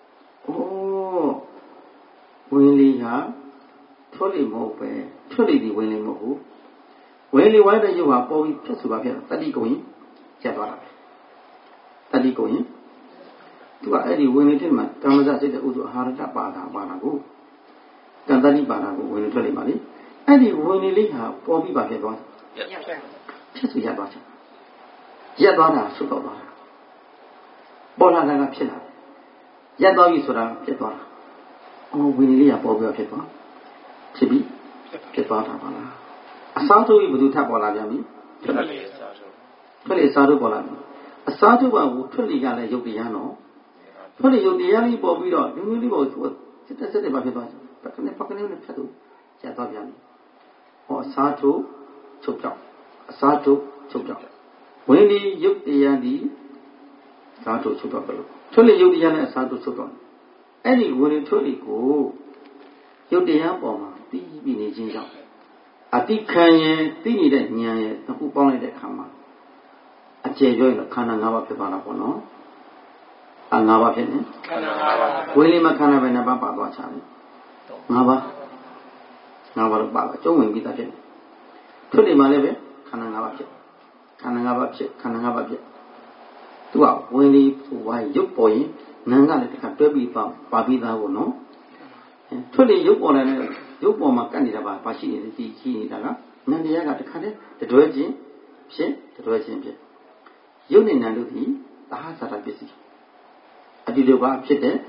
ဝင်လေဟာထွက်လေမဟုတ်ပဲထွက်လေဒီဝင်လေမဟုတ်ဘူးဝင်လေဝိုင်းတဲ့ရုပ်ဟာပေါ်ပြီးဖြစ်ဆိုပါဖြစ်တတိကုံရင်ကျသွားတာပဲတတိကုံရင်သူကအဲ့ဒီဝင်လေတဲ့မှာကာမဇစိတ်တဲ့ဥစုအာဟာရတပါတာကိုတန်တတိပါတာကိုဝင်လေထွက်လေပါလေအဲ့ဒီဝင်လေလေးဟာပေါ်ပြီးပါဖြစ်သွားဖြစ်ဆိုရသွားချင်ရက်သွားတာဆွတ်တော့သွားတာပေါ်လာတာကဖြစ်လာရက်သွားပြီဆိုတာဖြစ်သွားတာဝိနည်းလေးကပေါ်ပြီးဖြစ်သွားဖြစ်ပြီးဖြစ်သွားတာပါလားအစားထိုးပြီးဘယ်သူထပ်ပေါ်လာပြန်ပြီထွက်လေအစားထိုးပေါ်လာပြီအစားထိုးကထွက်လေကလည်းရုပ်တရားနော်ထွက်လေရုပ်တရားလေးပေါ်ပြီးတော့ဒီလိုလေးပေါ်စစ်တဲ့ဘာဖြစ်သွားပကနဲ့နဲ့ဖြတ်လို့ကျသွားပြန်ပြီဟောအစားထိုးချုပ်ပြောက်အစားထိုးချုပ်ပြောက်ဝင်ဒီရုပ်တရားဒီအစားထိုးချုပ်ပြောက်တယ်လို့ထွက်လေရုပ်တရားနဲ့အစားထိုးချုပ်ပြောက်အဲ့ဒီဝင်ဒီထွက်လေကိုရုပ်တရားပေါ်မှာသိပြီးနေခြင်းကြောင့်အတိခံရင်သိနေတဲ့ဉာဏ်ရဲ့အခုပေါင်းလိုက်တဲ့အခါမှာအကျေပြောရင်ခန္ဓာ၅ပါးဖြစ်သွားတာပေါ့နော်၅ပါးဖြစ်နေခန္ဓာ၅ပါးဝိလိမခန္ဓာပဲနှစ်ပါးပါသွားချတယ်၅ပါးတော့ပါတော့ကျုံဝင်ပြီးသားဖြစ်တယ်ထွက်နေမှလည်းပဲခန္ဓာ၅ပါးဖြစ်ခန္ဓာ၅ပါးဖြစ်သူကဝင်လေဝါရုပ်ပေါ်ရင်နာငါလည်းတခါတွဲပြီးပါပြီးသားပေါ့နော်ထွက်လေရုပ်ပေါ်လည်းရုပ်ပေါ်မှာကပ်နေတာပါရှိနေတယ်ဒီရှိနေတာကနန္တရားကတခါတည်းတတွဲချင်းဖြစ်ရုပ်နဲ့နာတို့ဒီသဟဇာတပစ္စည်းအတူတူကဖြစ်တယ်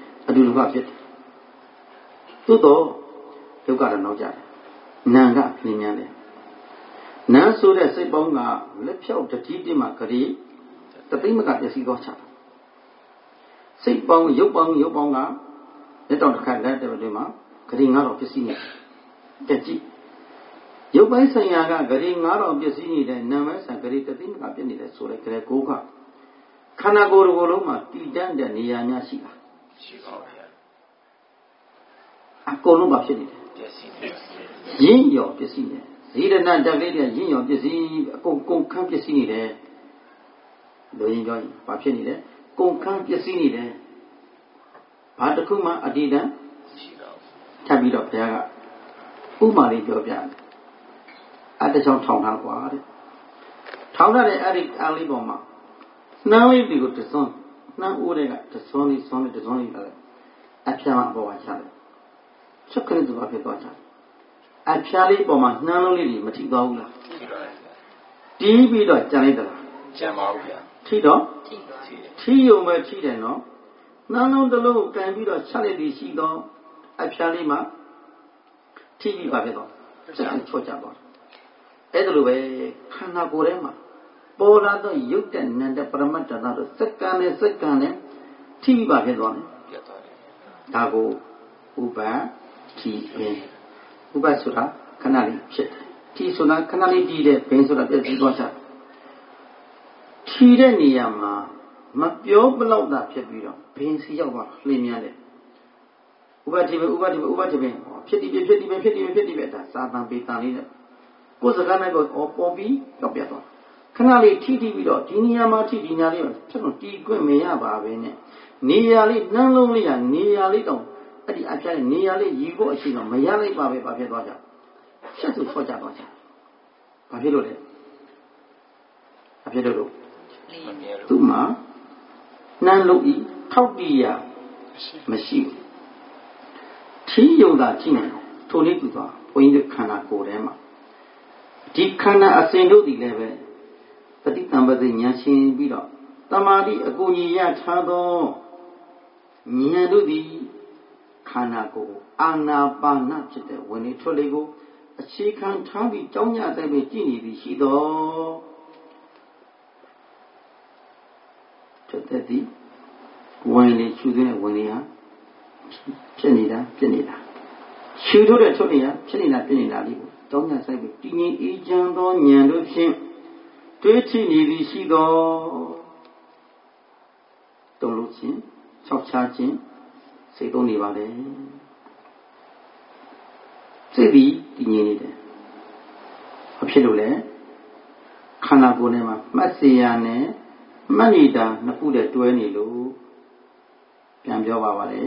သို့တော့ရုပ်ကတော့နောက်ကြတယ်နာကပြင်းများတယ်နာဆိုတဲ့စိတ်ပေါင်းကလက်ဖြောက်တတိတိမှာဂရီတသိမကပျက်စီးသွားချတာစိတ်ပေါင်းရုပ်ပေါင်းကလက်တော်တစ်ခါလက်တယ်တွေမှာဂရီ9000ပျက်စီးနေတက်ကြည့်ရုပ်ပိုင်းဆိုင်ရာကဂရီ9000ပျက်စီးနေတဲ့နာမဲဆိုင်ဂရီတသိမကပြည့်နေတယ်ဆိုတဲ့ဂရီ9ခခန္ဓာကိုယ်တစ်ခုလုံးမှာတည်တတ်တဲ့နေရာများရှိတာရှိပါဗျာအကုန်လုံးပါဖြစ်နေတယ်ပျက်စီးနေရင်းရောပျက်စီးနေဇီရဏတက်လေးတဲ့ရင်းရောပျက်စီးအကုန်ခန်းပျက်စီးနေတယ်လူရင်းပြောရင်ဘာဖြစ်နေလဲကုန်ခန်းပျက်စီးနေတယ်ဘာတစ်ခုမှအတ္တိတံရှိတော့ထပ်ပြီးတော့ဘုရားကဥမာလေးပြောပြတယ်အတ္တချောင်းထောင်ထားกว่าတဲ့ထောင်ထားတဲ့အဲ့ဒီအားလေးပေါ်မှာနှမ်းလေးတွေကိုတစွန်းနှမ်းဦးတွေကတစွန်းလေးလည်းအဖျားမှာပေါ်ပါချတယ်ချက်ခဏသူဘာဖြစ်သွားချတယ်အဖျားလေးပေါ်မှာနှမ်းလုံးလေးတွေမထိသွားဘူးလားတီးပြီးတော့ကြံလိုက်သလားကြံပါဘူးဗျာထိတော့ထိရုံပဲထိတယ်နော်နှမ်းလုံးတစ်လုံးကိုကန်ပြီးတော့ချက်လိုက်ပြီးရှိတော့အဖျားလေးမှာထိပြီးပါဖြစ်တော့စက်ချော့ကြသွားအဲ့ဒါလိုပဲခန္ဓာကိုယ်ထဲမှာပေါ်လာတော့ရုပ်တဲ့နံတဲ့ပရမတ္တသာတို့စက္ကန့်နဲ့ထိပြီးပါဖြစ်သွားတယ်ဒါကိုဥပတိပင်ဥပဆိုတာခဏလေးဖြစ်ထိဆိုတာခဏလေးတည်တဲ့ဘင်းဆိုတာပြည့်စည်သွားချထီတဲ့နေရာမှာမပြောဘလောက်သာဖြစ်ပြီးတော့ဘင်းစီရောက်သွားလှင်းများတယ်ဥပတိပင်ဖြစ်တည်ပဲဒါစာတန်ပေတန်လေးနဲ့ကိုယ်စကားနဲ့ကိုပေါ်ပြီးတော့ပြတ်သွားခဏလေးထိပြီးတော့ဒီနေရာမှာထိဒီနေရာလေးမှာဖြစ်လို့တီးခွင့်မရပါပဲနဲ့နေရာလေးနှမ်းလုံးလေးကနေရာလေးတောင်အဲ့ဒီအပြားနဲ့နေရာလေးရီဖို့အရှိတော့မရလိုက်ပါပဲဘာဖြစ်သွားကြဆက်သူဆော့ကြသွားကြဘာဖြစ်လို့လဲဘာဖြစ်လို့သူ့မှာနှမ်းလုံးဤထောက်တီးရမရှိဘူးထီးယုံတာကြည့်နေထိုလေးတူသွားဘုန်းကြီးခန္ဓာကိုယ်ထဲမှာဒီခန္ဓာအစဉ်တို့ဒီလည်းပဲပฏิတံပတိဉာဏ်ရှင်ပြီးတော့တမာတိအကူကြီးရထားသောဉာဏ်တို့သည်ခန္ဓာကိုယ်အာနာပါနဖြစ်တဲ့ဝင်လေထွက်လေကိုအခြေခံထားပြီးကြောင်းညတဲ့ပဲကြည်နေသည်ရှိတော်တဲ့ဒီဝင်လေချူတဲ့ဝင်လေဟာဖြစ်နေတာရှူထုတ်တဲ့ထွက်လေဟာဖြစ်နေတာလေးကိုကြောင်းညဆိုင်ပြီးတည်ငြိမ်အေးချမ်းသောဉာဏ်တို့ဖြင့်တွေးထိနေသည်ရှိတော်တုံလို့ချင်း၆ချခြင်းစိတ်သုံးနေပါလေစိတ်ပြီးတည်ငြိမ်နေတယ်ဘာဖြစ်လို့လဲခန္ဓာကိုယ်ထဲမှာမှတ်စေရနဲ့မှတ်နေတာနှစ်ခုတည်းတွဲနေလို့ပြန်ပြောပါလေ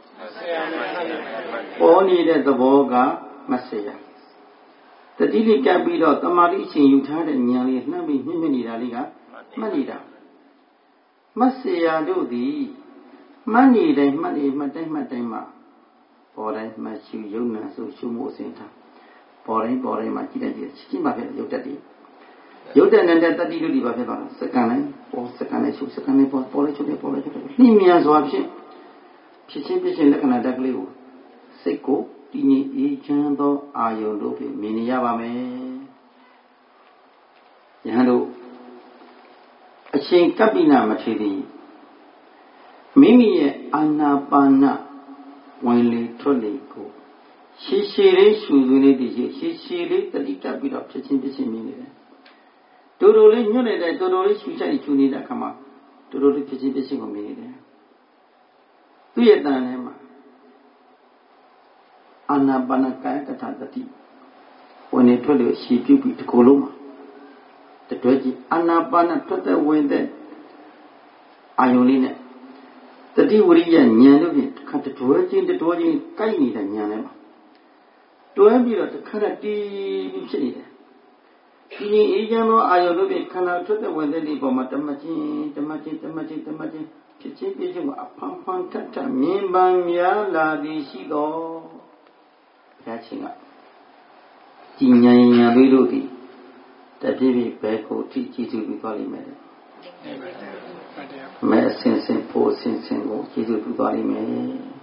ပေါ်နေတဲ့သဘောကမှတ်စေရတတိလိကပ်ပြီးတော့တမာတိအချိန်ယူထားတဲ့ဉာဏ်လေးနှံ့ပြီးမြင့်နေတာလေးကမှတ်နေတာမှတ်စေရတို့သည်မှတ်နေတိုင်းမှတ်တိုင်းမှာပေါ်တိုင်းမှရှုယုံနာဆိုရှုမှုအစဉ်ထားပေါ်တိုင်းမှာကြည့်တယ်ရှိမှဖြစ်ရုပ်တက်တယ်ရုပ်တက်နေတဲ့တတိတို့ဒီပါဖြစ်သွားတာစက္ကန့်တိုင်းပေါ်စက္ကန့်တိုင်းရှုစက္ကန့်တိုင်းပေါ်လိုက်ချုပ်နှိမ့်မြန်စွာဖြစ်ချင်းလက္ခဏာတက်ကလေးကိုစိတ်ကိုတည်ငြိမ်အေးချမ်းသောအာယုန်တို့ဖြင့်မြင်နေရပါမယ်ယဟန်တို့အချိန်ကပ္ပိနမထေသည်မိမိရဲ့အာနာပါနဝဝင်လေထွက်လေကိုရှည်ရှည်လေးရှူသွင်းလေးတည်ရှည်ရှည်လေးတတိကပ်ပြီးတော့ဖြစ်ချင်းမြင်နေတယ်တူတူလေးညွတ်နေတဲ့တူတူလေးရှူချိုက်ရှူနေတဲ့အခါမှာတူတူလေးဖြစ်ချင်းကိုမြင်နေတယ်သူ့ရဲ့တန်ထဲမှာအာနာပါနကာယကထတတိဝင်နေထွက်လို့ရှည်ပြုတ်ပြီးတစ်ခုလုံးမှာတွဲကြည့်အာနာပါနထွက်တဲ့ဝင်တဲ့အာယုန်လေးနဲ့တတိဝရိယဉာဏ်တို့ဖြင့်တစ်ခါတွဲချင်းကိုက်နေတဲ့ဉာဏ်နဲ့မှာတွဲပြီးတော့တစ်ခါတည်ပြီးဖြစ်နေတယ်ဒီအေးချမ်းသောအာယုန်တို့ဖြင့်ခန္ဓာထွက်တဲ့ဝင်တဲ့ဒီပေါ်မှာတမချင်းဖြစ်ချင်းကိုအဖန်ဖန်ထပ်မြင်ပန်းများလာသည်ရှိတော်ဘုရားရှင်ကကြည်ဉာဏ်လေးတို့သည်တပြည့်ပြည့်ဘယ်ကိုထိကြည့်သူပြီးသွားလိမ့်မယ်မဲအစဉ်ဖို့အစဉ်ကိုကြည့်သူပြီးသွားလိမ့်မယ်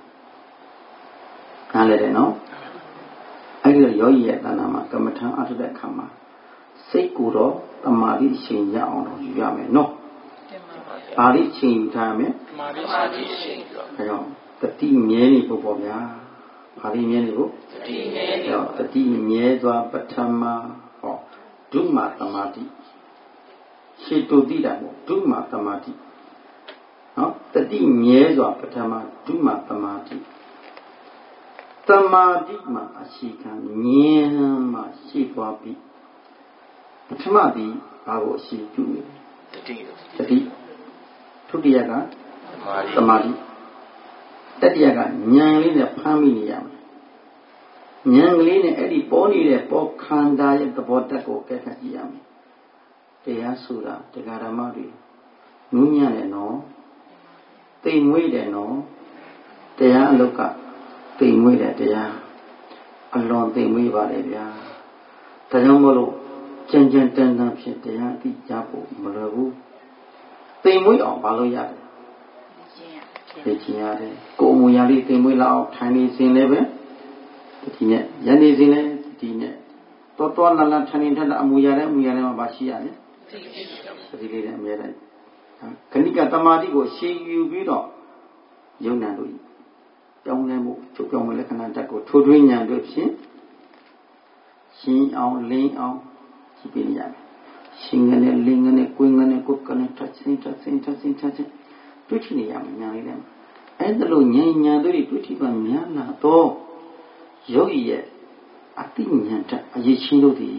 နားလည်တယ်နော်အဲ့ဒီယောဂီရဲ့တဏ္ဍာမှာကမ္မထံအထုတဲ့အခါမှာစိတ်ကိုတော့တမာတိအချိန်ရအောင်တော့ယူရမယ်နော်ပါဠိအချိန်ယူထားမယ်တမာတိအချိန်ယူရမယ်အဲတော့တတိမြဲနေဖို့ပေါ့ဗျာပါဠိမြဲနေဖို့တတိမြဲနေတော့တတိမြဲစွာပထမဟောဒုမသမာတိရှိတုတိတာပေါ့ဒုမသမာတိနော်တတိမြဲစွာပထမဒုမသမာတိသမာတိမှာအရှိခံဉာဏ်မှာရှိသွားပြီပထမဒီဘာကိုအရှိပြုလဲတတိဒုတိယကသမာဓိတတိယကဉာဏ်လေးနဲ့ဖမ်းမိနေရမယ်ဉာဏ်ကလေးနဲ့အဲ့ဒီပေါ်နေတဲ့ပေါ်ခန္ဓာရဲ့သဘောတက်ကိုအကဲခတ်ကြည့်ရမယ်တရားဆိုတာတရားဓမ္မတွေနူးညံ့တယ်နော်သိမ်မွေ့တယ်နော်တရားအလုတ်ကသိမ်မွေ့တယ်တရားအလွန်သိမ်မွေ့ပါလေဗျာဒါကြောင့်မို့လို့ကြံတန်းဖြစ်တရားအသိကြဖို့မလွယ်ဘူးသိမ်မွေ့အောင်မလုပ်ရတယ်သိချင်ရတယ်ကိုယ်မူရလေးသိမ်မွေ့လောက်ထိုင်နေစဉ်လည်းပဲဒီနဲ့ရနေစဉ်လည်းဒီနဲ့တော်လထိုင်နေတဲ့အမူအရာမှာပါရှိရတယ်ဒီလေးနဲ့အမြဲတမ်းခဏိကတမာတိကိုရှည်ယူပြီးတော့ယုံနာလို့ပြောင်းလဲမှုချုပ်ပြောင်းမှုလက္ခဏာတက်ကိုထိုးထွင်းဉာဏ်တို့ဖြင့်ရှင်းအောင်လင်းအောင်ကြည့်ပြရမယ်ရှင်းကနေလင်းကနေကိုယ်ကနေကိုယ်ကနေထချင်းတွေ့ချင်နေရမယ်ဉာဏ်လေးနဲ့အဲ့ဒါလို့ဉာဏ်တို့တွေ့ထိပါများလာတော့ယောဂီရဲ့အတိဉာဏ်တက်အရေးချင်းတို့ဒီ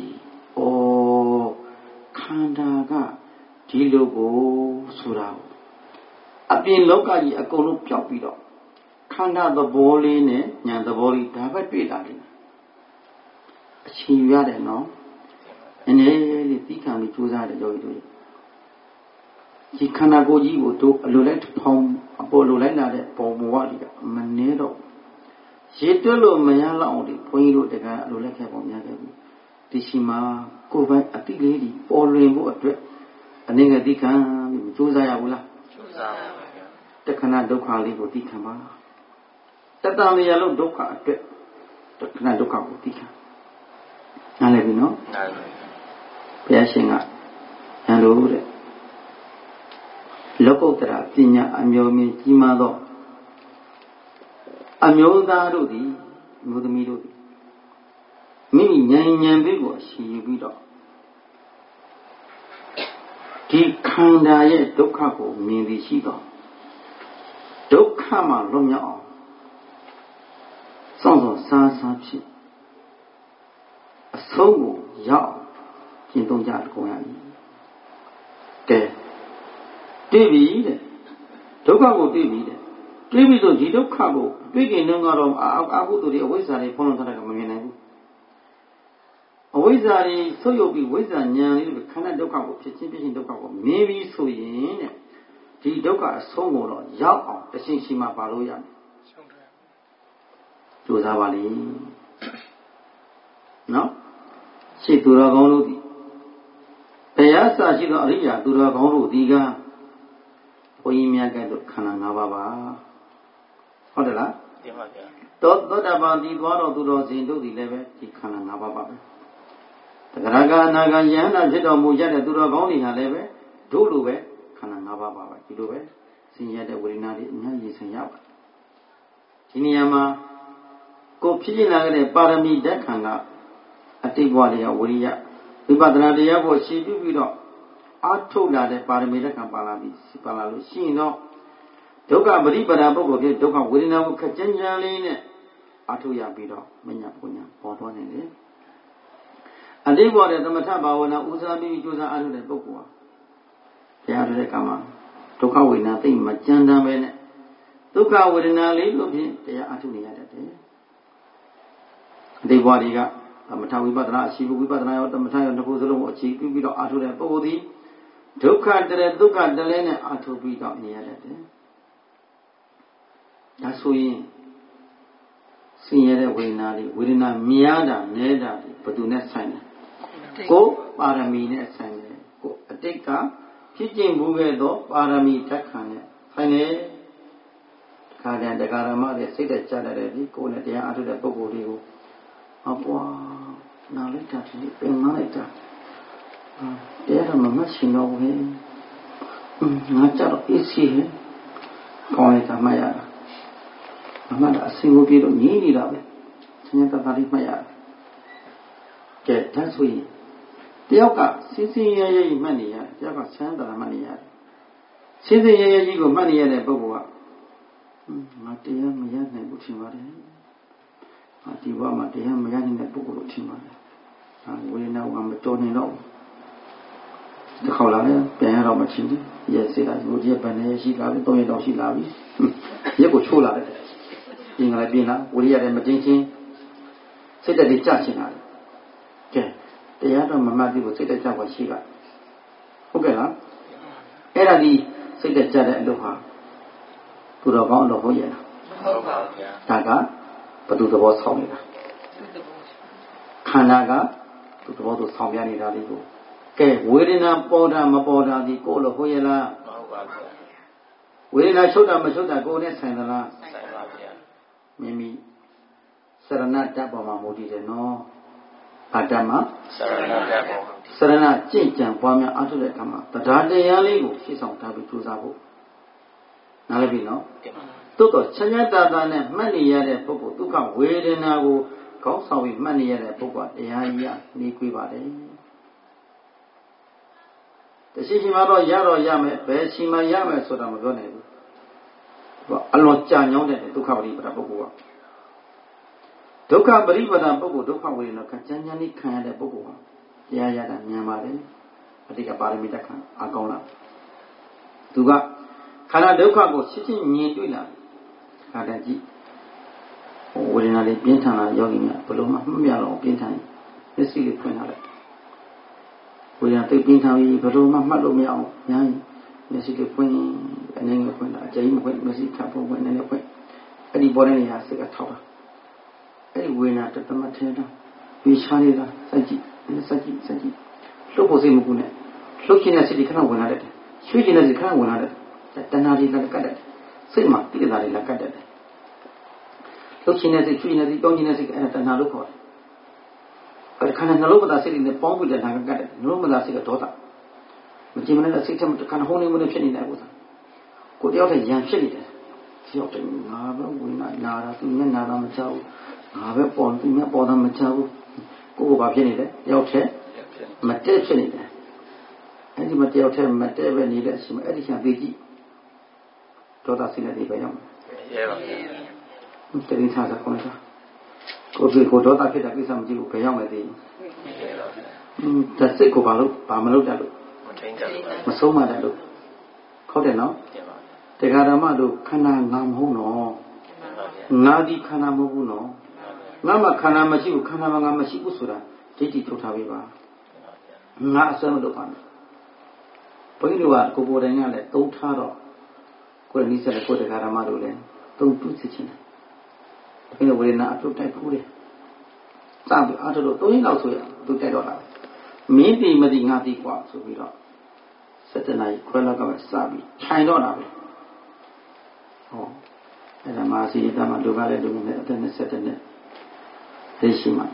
ခန္ဓာကဒီလိုကိုဆိုတာအပြင်လောကကြီးအကုန်လုံးပျောက်ပြီးတော့ခန္ဓာသဘောလေးနဲ့ဉာဏ်သဘောလေးဒါပဲတွေ့လာတယ်အချိန်ရတယ်နော်အနေလေးသိခံပြီးကြိုးစားတယ်ယောဂီတို့ဒီခန္ဓာကိုယ်ကြီးကိုတို့အလိုလိုက်ဖောင်းအပေါ်လိုလိုက်လာတဲ့ပုံဘဝတွေကမနှဲတော့ရေတွက်လို့မရလောက်အောင်ဒီဘုန်းကြီးတို့တကအလိုလိုက်ခဲ့ပုံများခဲ့ဘူးဒီရှိမှာကိုယ်ပိုင်အတိလေးဒီပေါ်လွင်ဖို့အတွက်အနေနဲ့သိခံပြီးကြိုးစားရဘူးလားကြိုးစားပါဗျာတခဏဒုက္ခလေးကိုသိခံပါတတန်လျာလုံးဒုက္ခအတွက်တခဏဒုက္ခကိုသိခံနားလည်ပြီနော်နားလည်ဘုရားရှင်ကဟန်လို့တဲ့လောကုတ္တရာပညာအမျိုးမြင့်ကြီးမားသောအမျိုးသားတို့သည်မျိုးသမီးတို့သည်မိမိဉာဏ်လေးကိုအရှိယူပြီးတော့ဒီခန္ဓာရဲ့ဒုက္ခကိုမြင်သိရှိတော့ဒုက္ခမှလွတ်မြောက်အောင်စောင့်စားဖြစ်အဆုံးကိုရောက်ကျင့်သုံးကြတကုန်ရည်ကဲတွေ့ပြီတဲ့ဒုက္ခကိုတွေ့ပြီတဲ့တွေ့ပြီဆိုဒီဒုက္ခကိုတွေ့ခင်တုန်းကတော့အာဟုသူတွေအဝိဇ္ဇာတွေဖုံးလွှမ်းထားတာကမမြင်နိုင်ဘူးအဝိဇ္ဇာတွေဆုပ်ယုပ်ပြီးဝိဇ္ဇာဉာဏ်လေးကိုခန္ဓာဒုက္ခကိုဖြစ်ချင်းဒုက္ခကိုမြင်ပြီးဆိုရင်တဲ့ဒီဒုက္ခအဆုံးကိုတော့ရောက်အောင်တရှိရှိမှပါလို့ရမယ်ကြိုးစားပါလိမ့်နော်ရှေ့သူတော်ကောင်းတို့ဒီဘုရားစာရှိသောအရိယာသူတော်ကောင်းတို့ဒီကဘုန်းကြီးများကဲ့သို့ခန္ဓာ၅ပါးပါဟုတ်တယ်လားမှန်ပါဗျာသောတာပန်ဒီသွားတော်သူတော်စင်တို့ဒီလည်းပဲဒီခန္ဓာ၅ပါးပါပဲတဂရကအနာဂယန္တာဖြစ်တော်မူရတဲ့သူတော်ကောင်းတွေဟာလည်းပဲတို့လိုပဲခန္ဓာ၅ပါးပါပဲဒီလိုပဲဆင်းရဲတဲ့ဝေဒနာတွေအများကြီးဆင်ရပါဒီနေရာမှာကိုဖြစ်ဖြစ်လာတဲ့ပါရမီဓာတ်ခံကအတိတ်ဘဝတွေကဝိရိယဝိပဿနာတရားကိုရှင်းပြပြီးတော့အားထုတ်လာတဲ့ပါရမီဓာတ်ခံပါလာလို့ရှိရင်တော့ဒုက္ခပရိပဒါပုဂ္ဂိုလ်ဖြစ်ဒုက္ခဝေဒနာကိုခက်ကြမ်းကြမ်းလေးနဲ့အားထုတ်ရပြီးတော့မညာပညာပေါ်သွားနေတယ်အတိတ်ဘဝတဲ့သမထဘာဝနာဦးစားပြီးကြိုးစားအားထုတ်တဲ့ပုဂ္ဂိုလ်ဟာတရားထုတ်တဲ့ကံမှာဒုက္ခဝေဒနာသိမကြမ်းတမ်းပဲနဲ့ဒုက္ခဝေဒနာလေးလို့ဖြင့်တရားအားထုတ်နေရတတ်တယ်အတိတ်ဘဝတွေကသမထဝိပဿနာအရှိဝိပဿနာရောသမထရောနှစ်ခုစလုံးကိုအခြေပြုပြီးတော့အားထုတ်တဲ့ပုဂ္ဂိုလ်သည်ဒုက္ခတရဒုက္ခတလဲနဲ့အားထုတ်ပြီးတော့နေရတတ်တယ်ဒါဆိုရင်ဆင်းရဲတဲ့ဝေဒနာတွေဝေဒနာများတာနည်းတာတွေဘယ်သူနဲ့ဆိုင်လဲကိုပါရမီနဲ့ဆိုင်တယ်ကိုအတိတ်ကဖြစ်ကျင်မှုခဲ့သောပါရမီဓာတ်ခံနဲ့ဆိုင်တယ်ခါတဲ့တရားဓမ္မတွေစိတ်သက်ကြတယ်ဒီကိုနဲ့တရားအားထုတ်တဲ့ပုဂ္ဂိုလ်တွေကိုအပွားနာလိုက်တာဒီပင်မလိုက်တာတရားဓမ္မမရှင်တော့ဘူးငါကြတော့အေးစီဟဲ့ကောင်းလိုက်တာမှတ်ရတာအမှန်အစင်ကိုပြေလို့ညီးနေတာပဲဆင်းရဲတတ်တာလေးမှတ်ရတယ်ကဲဒါဆိုရင်တယောက်ကစင်းစင်းရဲရဲကြီးမှတ်နေရတယ်တယောက်ကဆန်းတာမှတ်နေရတယ်စင်းစင်းရဲရဲကြီးကိုမှတ်နေရတဲ့ပုဂ္ဂိုလ်ကငါတရားမရနိုင်ဘူးထင်ပါတယ်ဒီဘဝမှာတရားမရနိုင်တဲ့ပုဂ္ဂိုလ်လို့ထင်ပါတယ်ဝေဒနာကမတော်နိုင်တော့ဒီခေါ်လာတယ်ပြန်ရတော့မထင်ဘူးရဲစေတာဒီလိုရက်ပန်နေရှိလာပြီ3ရက်တော့ရှိလာပြီရက်ကိုချိုးလာတယ်ပြင်ကလေးပြင်လာဝိရိယလည်းမတင်းချင်းစိတ်တက်တွေကြချင်လာတယ်ကဲတရားတော့မမှတ်ဘူးစိတ်တက်ကြပါရှိကဟုတ်ကဲ့လားအဲ့ဒါဒီစိတ်တက်ကြတဲ့အလုပ်ဟာသူတော်ကောင်းလို့ဟုတ်ရဲ့လားဟုတ်ပါဘူးဗျာဒါကဘယ်သူသဘောဆောင်နေတာခန္ဓာကသူသဘောသူဆောင်ပြနေတာလေးကိုကဲဝေဒနာပေါ်တာမပေါ်တာဒီကိုလို့ဟုတ်ရဲ့လားဟုတ်ပါဗျာဝေဒနာချုပ်တာမချုပ်တာကိုယ်နဲ့ဆိုင်သလားဆိုင်ပါဗျာမိမိစရဏတ္တပေါ်မှာမူတည်တယ်နော်ဘာတ္တမှာစရဏတ္တပေါ်စရဏကြင့်ကြံပွားများအားထုတ်တဲ့အခါမှာတရားတရားလေးကိုရှင်းဆောင်ထားပြီးကြိုးစားဖို့နားလည်ပြီနော်သို့တော့ချမ်းသာတာနဲ့မှတ်နေရတဲ့ပုဂ္ဂိုလ်ဒုက္ခဝေဒနာကိုခေါင်းဆောင်ပြီးမှတ်နေရတဲ့ပုဂ္ဂိုလ်တရားကြီးကနေခွေးပါတယ်တရှိရှိမှတော့ရမယ်ဘယ်ရှိမှရမယ်ဆိုတာမပြောနိုင်ဘူးအလွန်ကြာညောင်းတဲ့ဒုက္ခပရိပဒပုဂ္ဂိုလ်ကဒုက္ခပရိပဒပုဂ္ဂိုလ်ဒုက္ခဝေဒနာခံကြမ်းကြမ်းလေးခံရတဲ့ပုဂ္ဂိုလ်ဟာတရားရတာမြန်ပါတယ်အတိတ်ကပါရမီတက်ခံအကောင်းလားသူကခန္ဓာဒုက္ခကိုရှင်းရှင်းမြင်တွေ့လာခါတည်းကြည့်ဝေဒနာလေးပြင်းထန်လာယောဂီများဘယ်လိုမှမမြတော့ပြင်းထန်မျက်စိလေးဖွင့်လာလိုက်ဝေဒနာသိပြင်းထန်ပြီးဘယ်လိုမှမှတ်လို့မရအောင်ညာမျက်စိလေးဖွင့်အနေနဲ့ဖွင့်တာအကျဉ်းမဖွင့်မျက်စိခပ်ဖွင့်အနေနဲ့ဖွင့်အဲ့ဒီပေါ်တဲ့နေရာစိတ်ကထောက်တာအဲ့ဒီဝေဒနာတသမတ်ထဲတာပြီးချားနေတာစိုက်ကြည့်လှုပ်ဖို့စိတ်မကူနဲ့လှုပ်ခြင်းနဲ့စိတ်ခဏဝင်လာတယ်ရွှေ့ခြင်းနဲ့စိတ်ခဏဝင်လာတယ်တဏှာတွေကကတ်တယ်စိတ်မှာတိကျတာတွေကကတ်တယ်လှုပ်ခြင်းနဲ့စိတ်ရွှေ့ခြင်းနဲ့စိတ်တောင်းခြင်းနဲ့စိတ်အဲ့ဒါတဏှာလို့ခေါ်တယ်အဲ့ဒီခန္ဓာနှလုံးမသားစိတ်တွေနဲ့ပေါင်းပြီးတဏှာကကတ်တယ်နှလုံးမသားစိတ်ကဒေါသမကြည့်မနဲ့စိတ်ထဲမှာခန္ဓာဟုံးနေမှုနဲ့ဖြစ်နေတဲ့ဥစ္စာကိုတယောက်တည်းရံဖြစ်နေတယ်တယောက်တည်းငါပဲဝင်လာတာသူမျက်နာတော့မချဘူးငါပဲပေါ်သူမျက်ပေါ်တော့မချဘူးကိုယ်ကဘာဖြစ်နေလဲတယောက်တည်းမတည့်ဖြစ်နေတယ်အဲ့ဒီမတယောက်တည်းမတည့်ပဲနေတဲ့အချိန်မှာအဲ့ဒီချာသေးကြည့်ဒေါသစိတ်နဲ့ဒီပဲရောက်ရဲပါဘူးတရင်ထားတာခေါင်းစားကိုဒေါသဖြစ်တာကိစ္စမကြည့်ဘူးဘယ်ရောက်မယ်သေးဒါစိတ်ကိုဘာမလုပ်တတ်လို့မဆုံးမတတ်လို့ဟုတ်တယ်နော်တရားဓမ္မတို့ခန္ဓာငါမဟုတ်နော်ငါဒီခန္ဓာမဟုတ်ဘူးနော်ငါမှခန္ဓာမရှိဘူးခန္ဓာမှငါမရှိဘူးဆိုတာဒိဋ္ဌိထုတ်ထားပေးပါငါအစွမ်းမလုပ်ပါနဲ့ဘုန်းကြီးတို့ကကိုယ်တိုင်ကလည်းသုံးထားတော့ကိုယ်နီးစပ်တဲ့ကိုယ်တရားဓမ္မတို့လည်းသုံးတူးစစ်ချင်တယ်ဘုန်းကြီးဝေဒနာအထုတ်တိုက်ဖူးတယ်စပြီးအားထုတ်လို့၃ရက်လောက်ဆိုရသူတိုက်တော့လာမင်းတိမတိငါတိกว่าဆိုပြီးတော့7နာရီခွဲလောက်ကပဲစပြီးထိုင်တော့တာပဲဟောအဲ့ဒါမှစီတမလူကလည်းလူနဲ့အသက်20နဲ့သိရှိမှ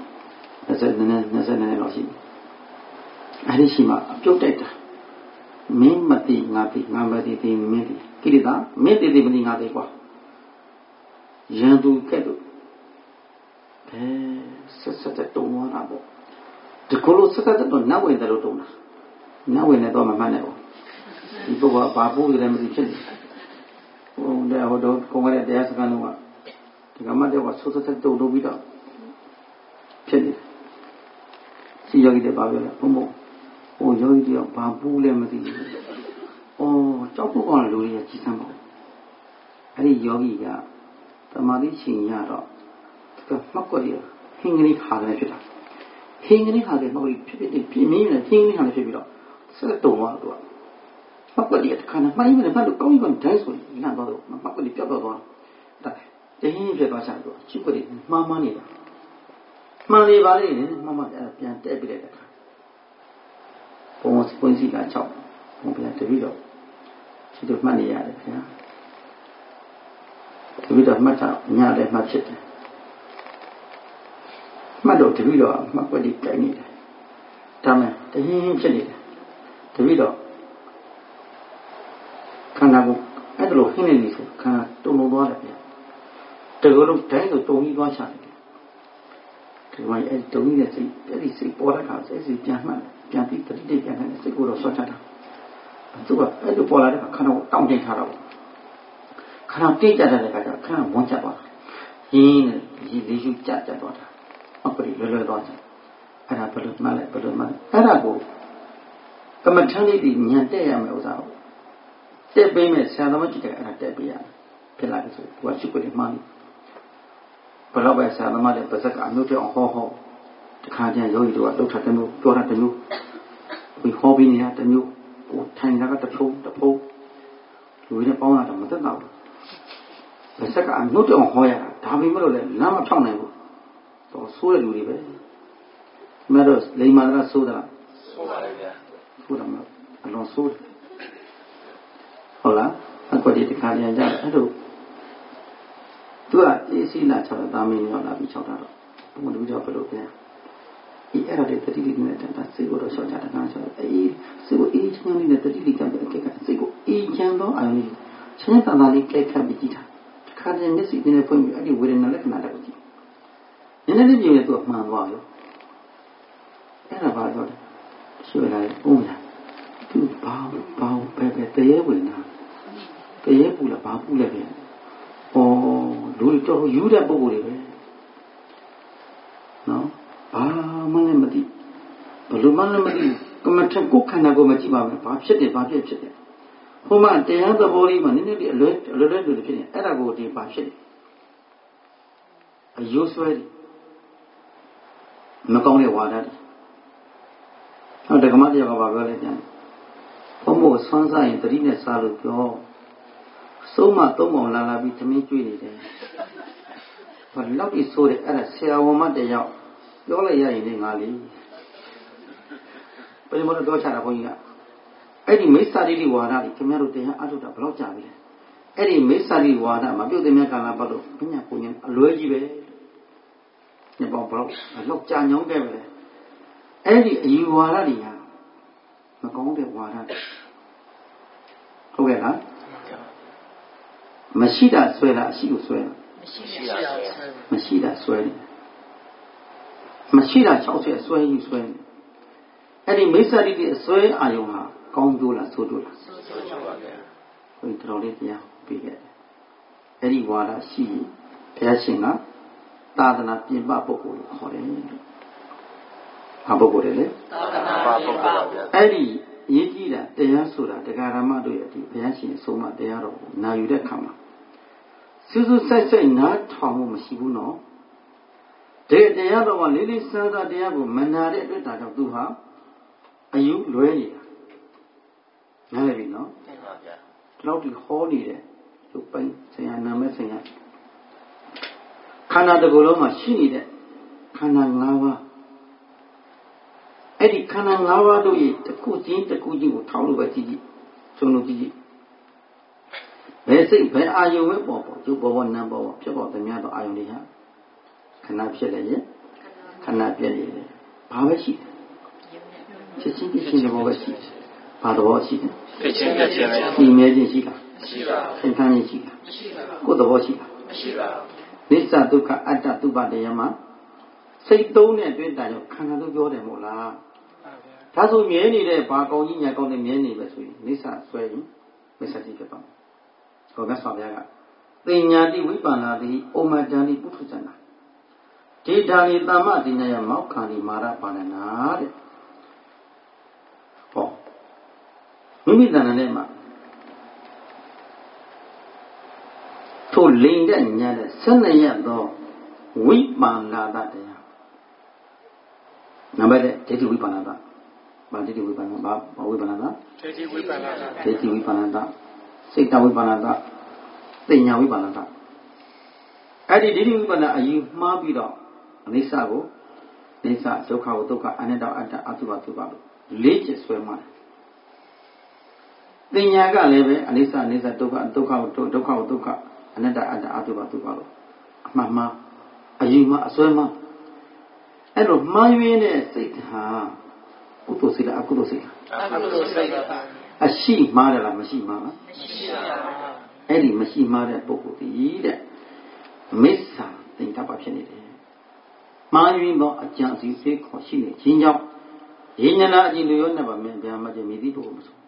20နဲ့လောက်ရှိအဲ့ဒီရှိမှအပြုတ်တိုက်တာမင်းမတိငါတိငါမတိတိမင်းတိကိရိတာမင်းတိတိမတိငါတိกว่าရန်သူကဲ့သို့ဆက်တုံသွားတာပေါ့ဒီကိုလိုဆက်တော့နတ်ဝင်တယ်လို့တုံတာနတ်ဝင်နေတော့မမှန်နဲ့ပေါ့ဒီပုဂ္ဂိုလ်ကဘာပိုးရတယ်မသိဖြစ်နေဟိုတော့ကိုယ်ကတရားစကားလုံးကဒီကမှတော့ဆက်တုံလို့ပြီးတော့ဖြစ်နေစီယောဂီတွေပါပြောတယ်ဘုံဟိုယောဂီတွေကဘာပိုးလဲမသိဘူးကြောက်ဖို့ကောင်းတဲ့လူတွေကြီးစမ်းပါအဲ့ဒီယောဂီကသမာဓိရှင်ရတော့သူကမှတ်ကွက်ရဟင်းကလေးခါတယ်ဖြစ်တာဟင်းကလေးခါတယ်မဟုတ်ဘူးဖြစ်ပြင်းနေဟင်းကလေးခါတယ်ဖြစ်ပြီးတော့ဆက်တုံသွားတော့မှတ်ကွက်ရခါနဲ့မှိုင်းမနဲ့မှတ်လို့ကောင်းပြီးတိုင်းဆိုလန့်သွားတော့မှတ်ကွက်ပြတ်သွားဒါတဟင်းပြတ်သွားချတော့ချစ်ကွက်မှားနေတာမှန်လေပါလေမှအဲ့ပြန်တက်ပြလိုက်တဲ့ခါဘုံစပွင့်စီလာ6ဘုံပြန်တပြီးတော့ဒီလိုမှတ်နေရတယ်ခင်ဗျာတပြီးတော့မှတ်တာညလည်းမှတ်ဖြစ်တယ်မှတ်တော့တပြီးတော့မှတ်ွက်ဒီကြိုင်နေတယ်ဒါမှတဟင်းဖြစ်နေတယ်တပြီးတော့ခန္ဓာကိုအဲ့ဒါလိုဟင်းနေပြီဆိုခန္ဓာတုံလုံးသွားတယ်ဗျာတကယ်လို့တိုင်းဆိုတုံပြီးသွားချတယ်ဒီမှာအဲ့တုံကြီးတဲ့စိတ်အဲ့ဒီစိတ်ပေါ်တဲ့အခါစိတ်ပြန်မှတ်ပြန်ပြီးတတိတိပြန်တဲ့စိတ်ကိုတော့ဆွတ်ချတာသူကအဲ့လိုပေါ်လာတဲ့ခန္ဓာကိုတောင့်တင်ထားတာပေါ့ခန္ဓာတိတ်ကြတဲ့အခါကျခန္ဓာဝန်ချသွားတာရင်းနဲ့ရည်လေးယူကြသွားတာအပရိလွယ်သွားတယ်အဲ့ဒါဘယ်လိုမှလဲအဲ့ဒါကိုကမ္မထန်လေးဒီညံတက်ရမယ်ဥစ္စာကိုတက်ပေးမယ်ဆရာသမားကြည့်တယ်အဲ့ဒါတက်ပေးရတယ်ဖြစ်လာပြီဆိုသူကရှုပ်ကြည့်မှန်းဘယ်တော့ပဲဆရာသမားလည်းပါဇက်ကအမျိုးတောင်ဟောတခါကျရင်ယောဂီတို့ကလှုပ်ထားတယ်မျိုးပြောတာတမျိုးဒီဟောပြီးနေတာတမျိုးဟိုထိုင်တာကတဖုံလူတွေပေါင်းတာတော့မသက်တော့ဘူးပါဇက်ကအမျိုးတောင်ဟောရတာဒါပေမဲ့လို့လည်းလမ်းမဖြောင်းနိုင်ဘူးတော့ဆိုးတဲ့လူတွေပဲမင်းတို့လိမ္မာကဆိုးတာဆိုးပါလေဗျာဆိုးတယ်မဟုတ်အလုံးဆိုးတယ်ဟုတ်လားအခုဒီတခါကျရင်ကြအဲ့လိုသူကအေးစီလာချတော့တာမင်းရောက်လာပြီးချောက်တာတော့ဘုံလူကြောက်ဘယ်လိုလဲဒီအဲ့ဒါတွေတတိတိနဲ့တန်တာစိတ်ကိုတော့ရှော့ချတာနာဆိုအေးစိတ်ကိုအေးချမ်းလေးနဲ့တတိတိကံပဲအကဲကစိတ်ကိုအေးချမ်းတော့အာရုံလေးချမ်းသာတာလေးကဲခတ်ပြီးကြည့်တာတခါကျရင်မျက်စိနဲ့ဖွင့်ပြီးအဲ့ဒီဝေဒနာလက္ခဏာတွေကိုကြည့်နည်းနည်းလေးပြင်ရင်သူကမှန်သွားရောအဲ့ဒါဘာလို့လဲဆွေလာဦးမလားသူဘာပဲတရေဝင်တာတရေပူလားဘာပူလဲပဲလူတော်ယူတဲ့ပုံကိုယ်တွေပဲနော်ဘာမှလည်းမသိဘယ်လိုမှလည်းမသိကမ္မထကိုခန္ဓာကိုမကြည့်ပါဘူးဘာဖြစ်တယ်ဟိုမှာတရားသဘောလေးမှာနည်းနည်းလေးအလွယ်ဖြစ်နေအဲ့ဒါကိုဒီဘာဖြစ်တယ်အယုဆွဲတယ်မကောင်းတဲ့ဝါဒတွေဟုတ်တယ်ကမ္မတရားကဘာပြောလဲပြန်ဘုံမို့ဆွမ်းစားရင်တတိနဲ့စားလို့ပြောဆုံးမသုံးပုံလာပြီးသမင်းကျွေးနေတယ်ဘာလောက်ပြီးဆိုတယ်အဲ့ဒါဆရာဝန်မတယောက်ပြောလိုက်ရရင်လည်းငါလေးဘယ်မှာတော့ချတာဘုန်းကြီးကအဲ့ဒီမိစ္ဆာတိဝါဒတွေခင်ဗျားတို့တရားအထုတ်တာဘယ်လောက်ကြာပြီလဲအဲ့ဒီမိစ္ဆာတိဝါဒမပြုတ်တဲ့မြတ်ကာလပတ်လို့ဘုညာကိုရင်အလွဲကြီးပဲညပေါင်းဘယ်လောက်ကြာညောင်းခဲ့ပဲလဲအဲ့ဒီအယူဝါဒတွေဟာမကောင်းတဲ့ဝါဒဟုတ်ကဲ့လားမရှိတာဆွဲတာအရှိကိုဆွဲတာမရှိတာဆွဲတယ်မရှိတာ60ဆွဲယူဆွဲတယ်အဲ့ဒီမိစ္ဆာတိအဆွဲအာယုံဟာကောင်းကျိုးလားဆိုးကျိုးလားဆိုးကျိုးပါဗျာဘုရားတော်လေးတရားပြီးခဲ့တယ်အဲ့ဒီဝါဒရှိရင်ဘုရားရှင်ကသာသနာပြင်ပပုဂ္ဂိုလ်လို့ခေါ်တယ်ဘာပုဂ္ဂိုလ်လဲသာသနာပြင်ပပုဂ္ဂိုလ်အဲ့ဒီအရေးကြီးတာတရားဆိုတာတရားဓမ္မတို့ရဲ့ဒီဘုရားရှင်အဆုံးအမတရားတော်ကိုနာယူတဲ့ခါမှာစူးစူးဆိုင်ဆိုင်နားထောင်မှုမရှိဘူးနော်တရားတော်ကလေးလေးစားစားတရားကိုမနာတဲ့အတွက်ဒါကြောင့်သူဟာအယူလွဲနေတာနားလည်ပြီနော်မှန်ပါဗျာဒီလောက်ဒီဟောနေတယ်သူပိုင်ဆရာနာမည်ဆရာခန္ဓာတစ်ခုလုံးမှာရှိနေတဲ့ခန္ဓာ၅ပါးအဲ့ဒီခန္ဓာ၅ပါးတို့ရဲ့တစ်ခုချင်းကိုထောက်လို့ပဲကြည့်သုံးလို့ကြည့်ဘယ်စိတ်ဘယ်အာယုံပဲပေါ်သူဘောနံပေါ်ဖြစ်ပေါ်တဲ့များတော့အာယုံတွေဟာခဏဖြစ်လည်းရင်ခဏပြည့်နေတယ်ဘာပဲရှိတယ်ချက်ချင်းတဲ့ဘောပဲရှိတယ်ဘာတော့ရှိတယ်ချက်ချင်းပဲဒီမြဲချင်းရှိတာမရှိပါဘူးသင်္ခါရရှိတာမရှိပါဘူးကိုယ်သဘောရှိတာမရှိပါဘူးနိစ္စဒုက္ခအတ္တသုဘတရားမှာစိတ်သုံးတဲ့အတွင်းတိုင်ရောခန္ဓာတို့ပြောတယ်မို့လားဒါဆိုမြဲနေတဲ့ဘာကောင်းကြီးညာကောင်းနဲ့မြဲနေပဲဆိုရင်နိစ္စဆွဲရင်မစ္စတိဖြစ်သွားမယ်ဟောမြတ်စွာဘုရားကသိညာတိဝိပန္နာတိဩမတန်တိပုထုဇဏဒေတာနိသမ္မတိညာယမောက္ခာနိမာရပါဏနာတဲ့ဟောမိမိတဏ္ဍာနဲ့မှာထိုလိန်တဲ့ညာတဲ့12ရက်သောဝိပန္နာတတရားနံပါတ်1ဒိဋ္ဌိဝိပန္နာတဘာဒိဋ္ဌိဝိပန္နာဘာဝိပန္နာတဒိဋ္ဌိဝိပန္နာတဒိဋ္ဌိဝိပန္နာတစိတ်တဝိပန္နာတသိညာဝိပန္နာတအဲ့ဒီဒိဋ္ဌိဝိပန္နာအယူမှားပြီးတော့အနိစ္စကိုနိစ္စဒုက္ခကိုဒုက္ခအနတ္တအတ္တအတုပသုဘလို့လေးချက်ဆွဲမှားသိညာကလည်းပဲအနိစ္စအနိစ္စဒုက္ခဒုက္ခကိုဒုက္ခကိုဒုက္ခအနတ္တအတ္တအတုပသုဘလို့အမှန်မှားအယူမှားအစွဲမှားအဲ့လိုမှားယွင်းတဲ့စိတ်ဟာကုသိုလ်စိတ်လားအကုသိုလ်စိတ်လားအကုသိုလ်စိတ်ပါအရှိမှားတယ်လားမရှိမှားလားမရှိပါဘူးအဲ့ဒီမရှိမှားတဲ့ပုဂ္ဂိုလ်ဒီတဲ့မစ္ဆာသင်္ကပ္ပဖြစ်နေတယ်မှားယွင်းသောအကြံစီစိတ်ခေါ်ရှိနေခြင်းကြောင့်ယဉ်ညနာအကျင့်တွေရောနဲ့ပါမြန်ပြန်မှကျမြည်သည့်ပုဂ္ဂိုလ်မဆို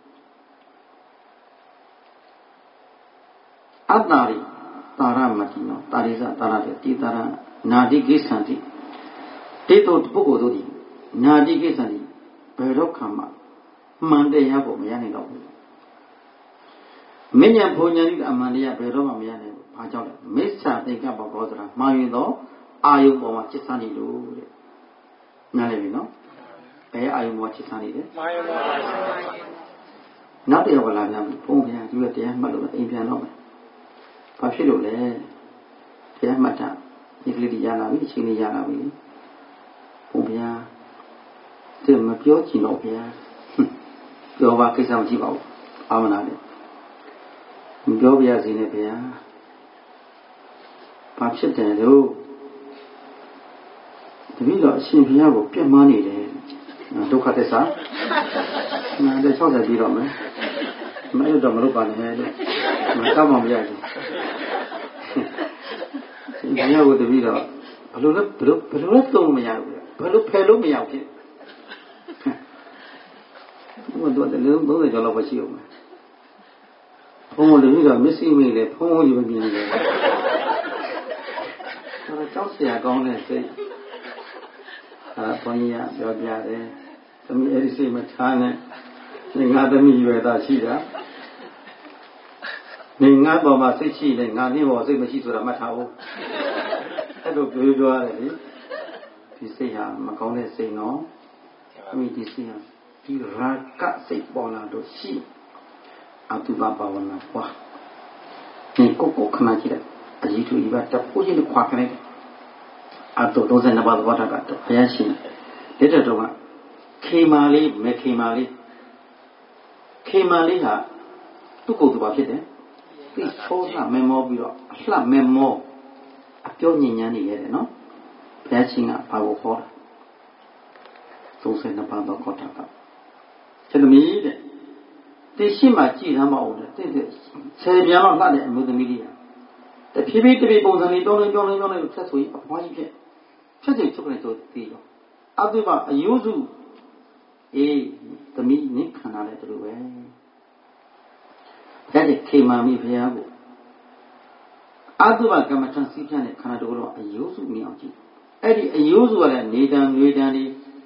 အတ္တရိတာရမတိနောတာရိဇတာရတဲ့တိတာရနာတိကိသံတိတေတုပုဂ္ဂိုလ်တို့ဒီနာတိကိသံတိဘယ်တော့မှမှန်တရားကိုမရနိုင်တော့ဘူးမဉ္ဇဉ်ဘုံညာတိအမှန်တရားဘယ်တော့မှမရနိုင်ဘူးဘာကြောင့်လဲမစ္ဆာသင်္ကပ္ပဘောဆိုတာမှားယွင်းသောအာယုပေါ်မှာจิตဆန်းနေလို့တဲ့နားလည်ပြီနော်ဘယ်အာယုပေါ်မှာจิตဆန်းနေလဲမှားယွင်းပါနောက်တရားကလာပြန်ပြီဘုံပြန်ဒီကတရားမှတ်လို့အိမ်ပြန်တော့မယ်ဘာဖြစ်လို့လဲတရားမှတ်တာဒီကလေးရလာပြီအချိန်လေးရလာပြီဘုံပြန်ဒီမပြောချင်တော့ဗျာပြောပါကိစ္စမရှိပါဘူးအာမနာနဲ့မပြောပြရစီနဲ့ဗျာဘာဖြစ်တယ်လို့တပည့်တော်အရှင်ဘုရားကိုပြတ်မှားနေတယ်ဒုက္ခသစ္စာနာတဲ့60ပြီးတော့မယ်မအဲ့တော့မလုပ်ပါနဲ့လို့မတောက်မှမရဘူးဘုရားကိုတပည့်တော်ဘယ်လိုလဲသုံးမရဘူးဘယ်လိုဖယ်လို့မရဘူးဘုရားတို့လည်း30ကျော်လောက်ပဲရှိအောင်မယ်ဘုံလူကြီးကမစ္စည်းမေးလေဖုံးယူမမြင်နေတယ်ဒါကြောက်เสียကောင်းတဲ့စိတ်ဘုန်းကြီးကပြောပြတယ်သမီးအဲ့ဒီစိတ်မထားနဲ့ငါသမီးရွယ်သားရှိတာငါပေါ်မှာစိတ်ရှိတယ်ငါနည်းပေါ်စိတ်မရှိဆိုတာမှတ်ထားဖို့အဲ့လိုပြောရတယ်လေဒီစိတ်ဟာမကောင်းတဲ့စိတ်နော်အမိဒီစိတ်ဟာဒီရာကစိတ်ပေါ်လာလို့ရှိအတုပဘာဝနာပွားဒီကိုခဏကြည့်အကြီးသူကြီးကတပူးကြီးခွာခနေတယ်အတု32ပါးသောတာကတော့ဘုရားရှင်လက်တော်ကခေမာလေးမခေမာလေးဟာသူ့ကိုယ်သူပါဖြစ်တယ်ပြီးဆိုးတာမမောပြီးတော့အလှမမောအပြောညဉ့်ညမ်းနေရတယ်နော်ဘုရားရှင်ကဘာကိုခေါ်တာ32ပါးသောတာကချက်သမီးတဲ့ဒီရှိမှကြည်သမ်းမအောင်တဲ့10ပြန်တော့လှတဲ့အမျိုးသမီးလေးတဖြည်းဖြည်းပုံစံလေးပြောင်းလဲဆက်ဆိုရင်အဖွားကြီးဖြစ်တဲ့ချုပ်ကနေတော့ပြီးတော့အတုပအယုစုသမီးနိခန္ဓာနဲ့တူပဲဒါတဲ့ခေမာမိဘုရားကိုအတုပကမ္မထံစီးပြတဲ့ခန္ဓာတော်အယုစုမြင်အောင်ကြည့်အဲ့ဒီအယုစုကလည်းနေတံတွေတံဒီ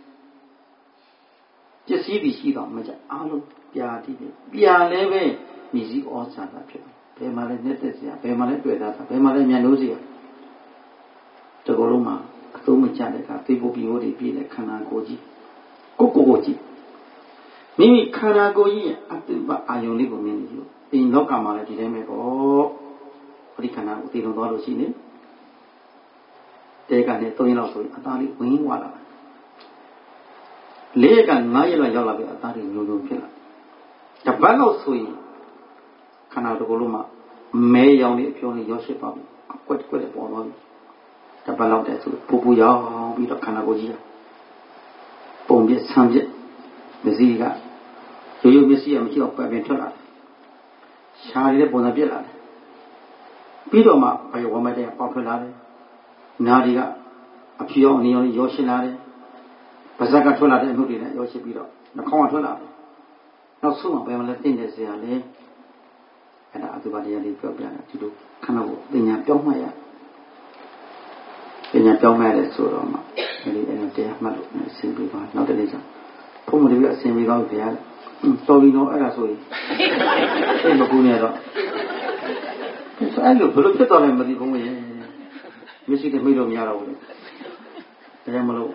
ပစ္စည်းတွေရှိတော့မကြအားလုံးပြာတည်တယ်ပြာလည်းပဲမြည်စည်းဩဇာတာဖြစ်တယ်ဘယ်မှာလဲနဲ့သက်စရာဘယ်မှာလဲတွေ့တာဘယ်မှာလဲမြန်လို့စရာတကောလုံးမှာအသုံးမကျတဲ့ကသေဖို့ပြီးဟိုတွေပြည့်တဲ့ခန္ဓာကိုယ်ကြီးကိုကြည့်မိမိခန္ဓာကိုယ်ကြီးရဲ့အတုပအာယုန်လေးကိုမြင်နေလို့ဒီလောကမှာလည်းဒီတိုင်းပဲပေါ့ခရိခန္ဓာကိုသိလုံးသွားလို့ရှိနေတဲကနေ3ရက်လောက်ဆိုရင်အသားလေးဝင်းဝလာတာ4ရက်က9ရက်လောက်ရောက်လာပြီအသားတွေညုံဖြစ်လာတပတ်လောက်ဆိုရင်ခန္ဓာတစ်ခုလုံးမှာမဲရောင်လေးအပြုံးလေးရောက်ရှိပါပြီအကွက်လေးပေါ်သွားပြီတပတ်လောက်တည်းဆိုပူရောင်ပြီးတော့ခန္ဓာကိုယ်ကြီးပုံပြဆံပြမစည်းကရိုးမျက်စိရမရှိတော့ပြန်ထွက်လာတယ်ရှားရတဲ့ပုံစံပြက်လာတယ်ပြီးတော့မှဘယ်ဝမတဲ့ပေါက်ထွက်လာတယ်နာရီကအဖြူရောအနေရောရှင်းလာတယ်ပါးစပ်ကထွက်လာတဲ့အမှုတွေနဲ့ရောရှင်းပြီးတော့နှာခေါင်းကထွက်လာတယ်နောက်ဆုံးမှဘယ်မှာလဲသိနေစရာလဲအဲ့ဒါအတုပါတရားလေးပြောပြတာဒီလိုခဏကိုပညာပြောင်းမှရပညာပြောင်းမှရတယ်ဆိုတော့မှဒီအဲ့တရားမှတ်လို့အစဉ်ပြီးပါနောက်တစ်နေ့ကျဘုံမတွေကအစဉ်ပြီးတော့ဗျာတော်ပြီတော့အဲ့ဒါဆိုရင်သိမကူနဲ့တော့အဲ့လိုဘယ်လိုဖြစ်သွားလဲမသိဘူးရဲ့မရှိတဲ့မိလို့မရတော့ဘူးလေဒါကြောင့်မလို့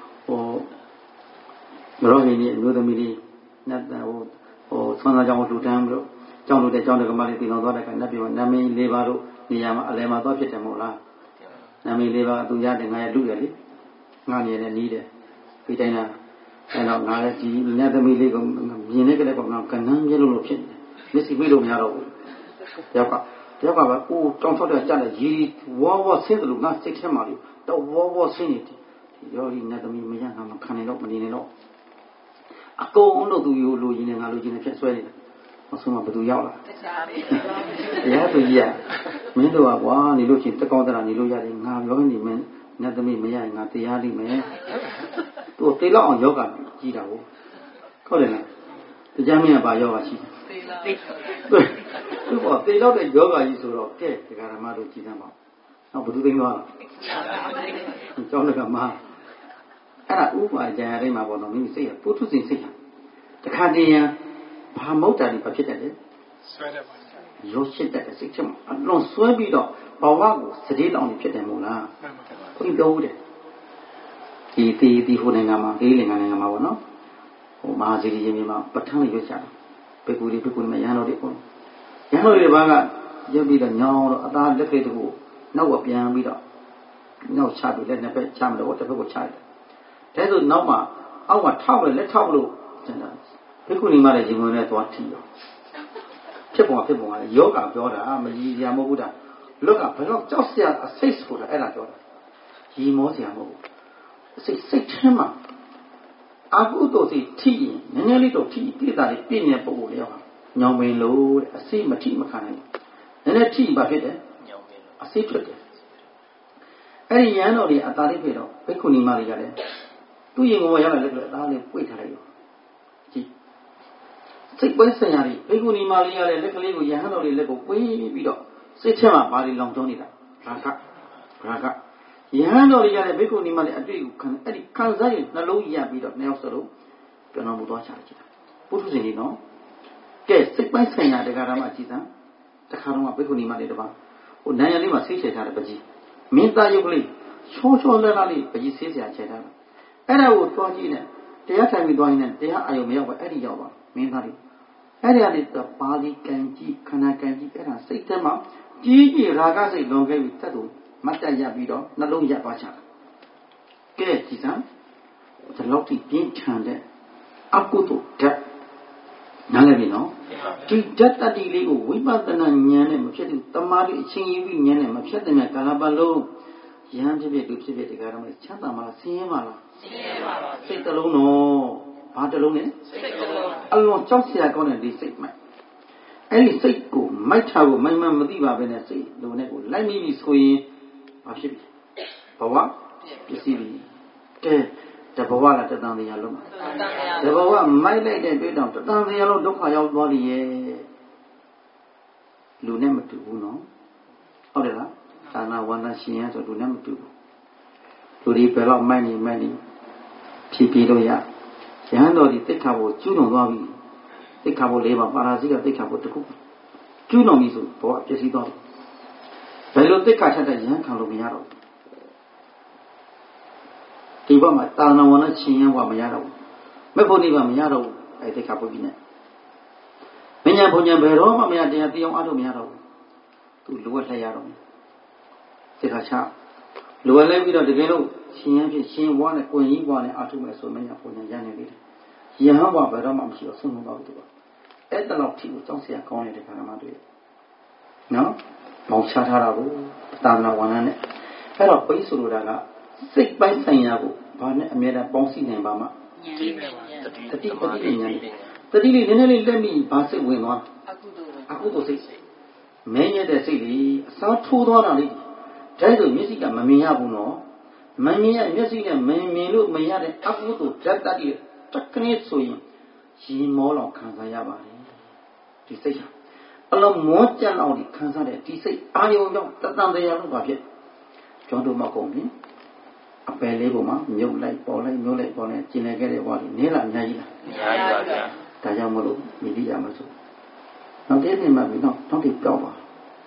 မရောဟင်းကြီးအမျိုးသမီးလေးနတ်ဆွမ်းသားကြောင့်လူတန်းလို့ကြောင်းလို့တဲ့ကြောင်းတဲ့ကမလေးတင်တော်သွားတဲ့ကနတ်ပြည်မှာနာမည်၄ပါးလို့နေရာမှာအလဲမှာသွားဖြစ်တယ်မဟုတ်လားနာမည်၄ပါးသူရတယ်ငါရလူရလေငါနေနဲ့နီးတယ်ဒီတိုင်းလားအဲ့တော့ငါလည်းဒီနတ်သမီးလေးကိုမြင်နေကြတဲ့ကောင်ကကနန်းမြဲလို့ဖြစ်နေမျက်စိမိလို့မရတော့ဘူးတယောက်ကပဲအိုးတောင်းထောက်တဲ့ကြတဲ့ရီဝါဝဆင်းတယ်လို့ငါစိတ်ထဲမှာလို့တော့ဝါဝဆင်းနေတယ်ဒီရောဒီနတ်သမီးမရငါမခံနိုင်တော့မနေနိုင်တော့အကုန်လုံးသူယူလိုရင်းနဲ့ငါလိုချင်နေဖြစ်ဆွဲနေတယ်မဆုံးမဘသူရောက်လာတရားသူကြီးကမင်းတို့ကကွာနေလို့ချင်းတက်ကောင်းတရာနေလို့ရတယ်ငါပြောနေမင်းနတ်သမီးမရရင်ငါတရားလိမ့်မယ်သူတေးလောက်အောင်ယောဂကြီးတာကိုဟုတ်တယ်လားတရားမင်းကဘာယောဂရှိတယ်သူကတေးလောက်တဲ့ယောဂကြီးဆိုတော့ကဲဒကာရမတို့ကြည်သမ်းပါနောက်ဘသူသိမ်းသွားကျောင်းကမှအဲ့ဒါဥပ္ပါကြံရတဲ့မှာပေါ့နော်မိမိစိတ်ကပုထုဇဉ်စိတ်ဟာတခါတည်းရန်ဘာမဟုတ်တာဒီဘာဖြစ်တတ်လဲဆွဲတတ်ပါရောရှစ်တတ်တဲ့စိတ်ချက်မှာအလွန်ဆွဲပြီးတော့ဘဝကိုစတိလောင်နေဖြစ်တယ်မို့လားဘုန်းကြီးပြောဦးတယ်ဒီဟိုနိုင်ငံမှာဒီနိုင်ငံမှာပေါ့နော်ဟိုမဟာစီရီရင်မှာပဋ္ဌာန်းလေးရွတ်ချတာဘေကူတွေမရန်တော်တွေပေါ့ရန်တော်တွေဘာကရွတ်ပြီးတော့ညောင်းတော့အသားလက်ခေတကူနောက်ကပြန်ပြီးတော့နောက်ချပြီးလက်နှစ်ဖက်ချမလို့တစ်ဖက်ကိုချတယ်ဒါဆိုနောက်မှာအောက်ကထောက်မယ်လက်ထောက်လို့ကျန်တာဘေကူနီမလည်းရင်ဝင်နဲ့သွားထီတော့ဖြစ်ပုံကလည်းယောဂပြောတာမကြီးစရာမဟုတ်ဘူးတာလောကဘယ်တော့ကြောက်စရာအစိတ်ဆိုတာအဲ့ဒါပြောတာရီမောစရာမဟုတ်ဘူးစိတ်ထဲမှာအကုသိုလ်စိတ်ထိရင်နည်းနည်းလေးတော့ထိပြည့်တာလေးပြည့်နေတဲ့ပုံကိုလည်းညောင်ပင်လို့တဲ့အစိမထိမခံနိုင်ဘူးနည်းနည်းထိဘာဖြစ်တယ်ညောင်ပင်လို့အစိထွက်တယ်အဲ့ဒီရန်တော်တွေအသာလေးဖြစ်တော့ဘိက္ခုနီမတွေကလည်းသူ့ရင်ကိုရောက်လာလက်ကအသားလေးပွေ့ထားလိုက်ရောကြည့်စိတ်ပွဲဆင်ရည်ဘိက္ခုနီမလေးရတဲ့လက်ကလေးကိုရဟန်းတော်တွေလက်ကိုပွေးပြီးတော့စိတ်ထဲမှာဘာတွေလောင်ကျွမ်းနေတာရာဂယဟန်တော်တွေကလည်းဘိက္ခုနီမလေးအတွေ့ကိုခံအဲ့ဒီခံစားရနှလုံးရပြီးတော့နှစ်ယောက်စလုံးပြန်တော်မူသွားချကြတာပုထုဇဉ်တွေနော်ကဲစိတ်ပိုင်းဆိုင်ရာတရားဓမ္မကြည်သံတခါတော့ဘိက္ခုနီမလေးတပါဟိုနိုင်ရလေးမှာဆေးချေထားတဲ့ပကြီးမင်းသားရုပ်ကလေးချောလဲလေးပကြီးဆေးစရာချေထားတာအဲ့ဒါကိုသွားကြည့်နေတရားထိုင်ပြီးသွားရင်တရားအာယုံမရောက်ပဲအဲ့ဒီရောက်ပါမင်းသားလေးအဲ့ဒီကနေပါဠိကံကြည့်ခန္ဓာကံကြည့်အဲ့ဒါစိတ်ထဲမှာကြီးကြီးရာဂစိတ်လွန်ခဲ့ပြီးတတ်သူမတ်တရပြီးတော့နှလုံးရပ်သွားချတာကဲကြည်စမ်းဒီလောက်ထိပြင်းထန်တဲ့အကုသိုလ်ဓာတ်နားလည်ပြီနော်ဒီဓာတ်တတိလေးကိုဝိပဿနာဉာဏ်နဲ့မဖြစ်ဘူးတမာတိအချင်းကြီးပြီးဉာဏ်နဲ့မဖြစ်တဲ့ကာလပတ်လုံးယဟန်ဖြစ်သူဖြစ်ဒီကာရမချမ်းသာမှာဆင်းရဲမှာလားဆင်းရဲပါပါစိတ်တလုံးတော့ဘာတလုံးလဲစိတ်တလုံးအလွန်ကြောက်စရာကောင်းတဲ့ဒီစိတ်မှအဲ့ဒီစိတ်ကိုမိုက်ထားကိုမိုင်မှန်မသိပါပဲနဲ့စိတ်လိုနဲ့ကိုလိုက်မိပြီဆိုရင်ဘာဖြစ်ပြီဘဝပစ္စည်းပြီကဲတဘဝလားတသံတရားလုံးတဘဝမိုက်လိုက်တဲ့တွေ့တော့တသံတရားလုံးဒုက္ခရောက်သွားပြီရဲ့လူနဲ့မတူဘူးနော်ဟုတ်တယ်လားသာနာဝန္ဒရှင်ရဆိုလူနဲ့မတူဘူးလူဒီဘယ်တော့မိုက်နေဖြည်းဖြည်းလို့ရရဟန်းတော်ဒီတိက္ခာကိုကျူးလွန်သွားပြီတိက္ခာကို၄ပါးပါရာဇိကတိက္ခာကိုတစ်ခုကျူးလွန်ပြီဆိုဘဝပစ္စည်းသွားတယ်ဘယ်လိုတိက္ခာထက်တဲ့ရဟန်းခံလို့မရတော့ဒီဘက်မှာတာဏဝနရှင်ရဘဝမရတော့ဘူးမေဖို့နိဗ္ဗာန်မရတော့ဘူးအဲတိက္ခာပုဂ္ဂိနဲ့မညာဘုံညာဘယ်တော့မှမရတရားတရားအားထုတ်မရတော့ဘူးသူလိုအပ်လိုက်ရတော့တိက္ခာချလိုအပ်လိုက်ပြီးတော့တကယ်လို့ရှင်ရဖြစ်ရှင်ဘဝနဲ့ကိုယ်ကြီးဘဝနဲ့အားထုတ်မယ်ဆိုမညာဘုံညာရနေပြီယဟန်ဘဝဘယ်တော့မှမရှိတော့ဆုံးမတော့ဘူးသူကအဲ့တလောက်ထိကိုကြောက်စရာကောင်းနေတဲ့ခန္ဓာမှတွေ့နော်ပေါင်းချထားတာကိုတာဏဝနနဲ့အဲ့တော့ဘိဆိုလိုတာကစိတ်ပိုင်းဆိုင်ရာကိုဘာနဲ့အမြဲတမ်းပေါင်းစည်းနိုင်ပါမှတတိဉာဏ်တတိလေးနည်းနည်းလေးလက်မိဘာစိတ်ဝင်သွားအကုသိုလ်စိတ်မဲညက်တဲ့စိတ်လေးအစားထိုးသွားတာလေးဒါဆိုမျက်စိကမမြင်ရဘူးနော်မမြင်ရမျက်စိနဲ့မမြင်လို့မရတဲ့အကုသိုလ်ဓာတ်တတိတက္ကနည်းဆိုရင်ရေမောလောက်ခံစားရပါတယ်ဒီစိတ်ဟာအလုံးမောကြက်လောက်ခံစားတဲ့ဒီစိတ်အာယုံကြောင့်တတန်တရားလို့ပါဖြစ်ကျွန်တော်တို့မကုန်ဘူးအပယ်လေးပုံမှာမြုပ်လိုက်ပေါ်လိုက်မျိုးလိုက်ပေါ်လိုက်ကျင်နေခဲ့တဲ့ဘဝလေးနေလားအများကြီးလားအများကြီးပါဗျာဒါကြောင့်မလို့မိလိရမစို့နောက်တည်းနေမှာပြီးတော့တောင်းတိပြောက်ပါ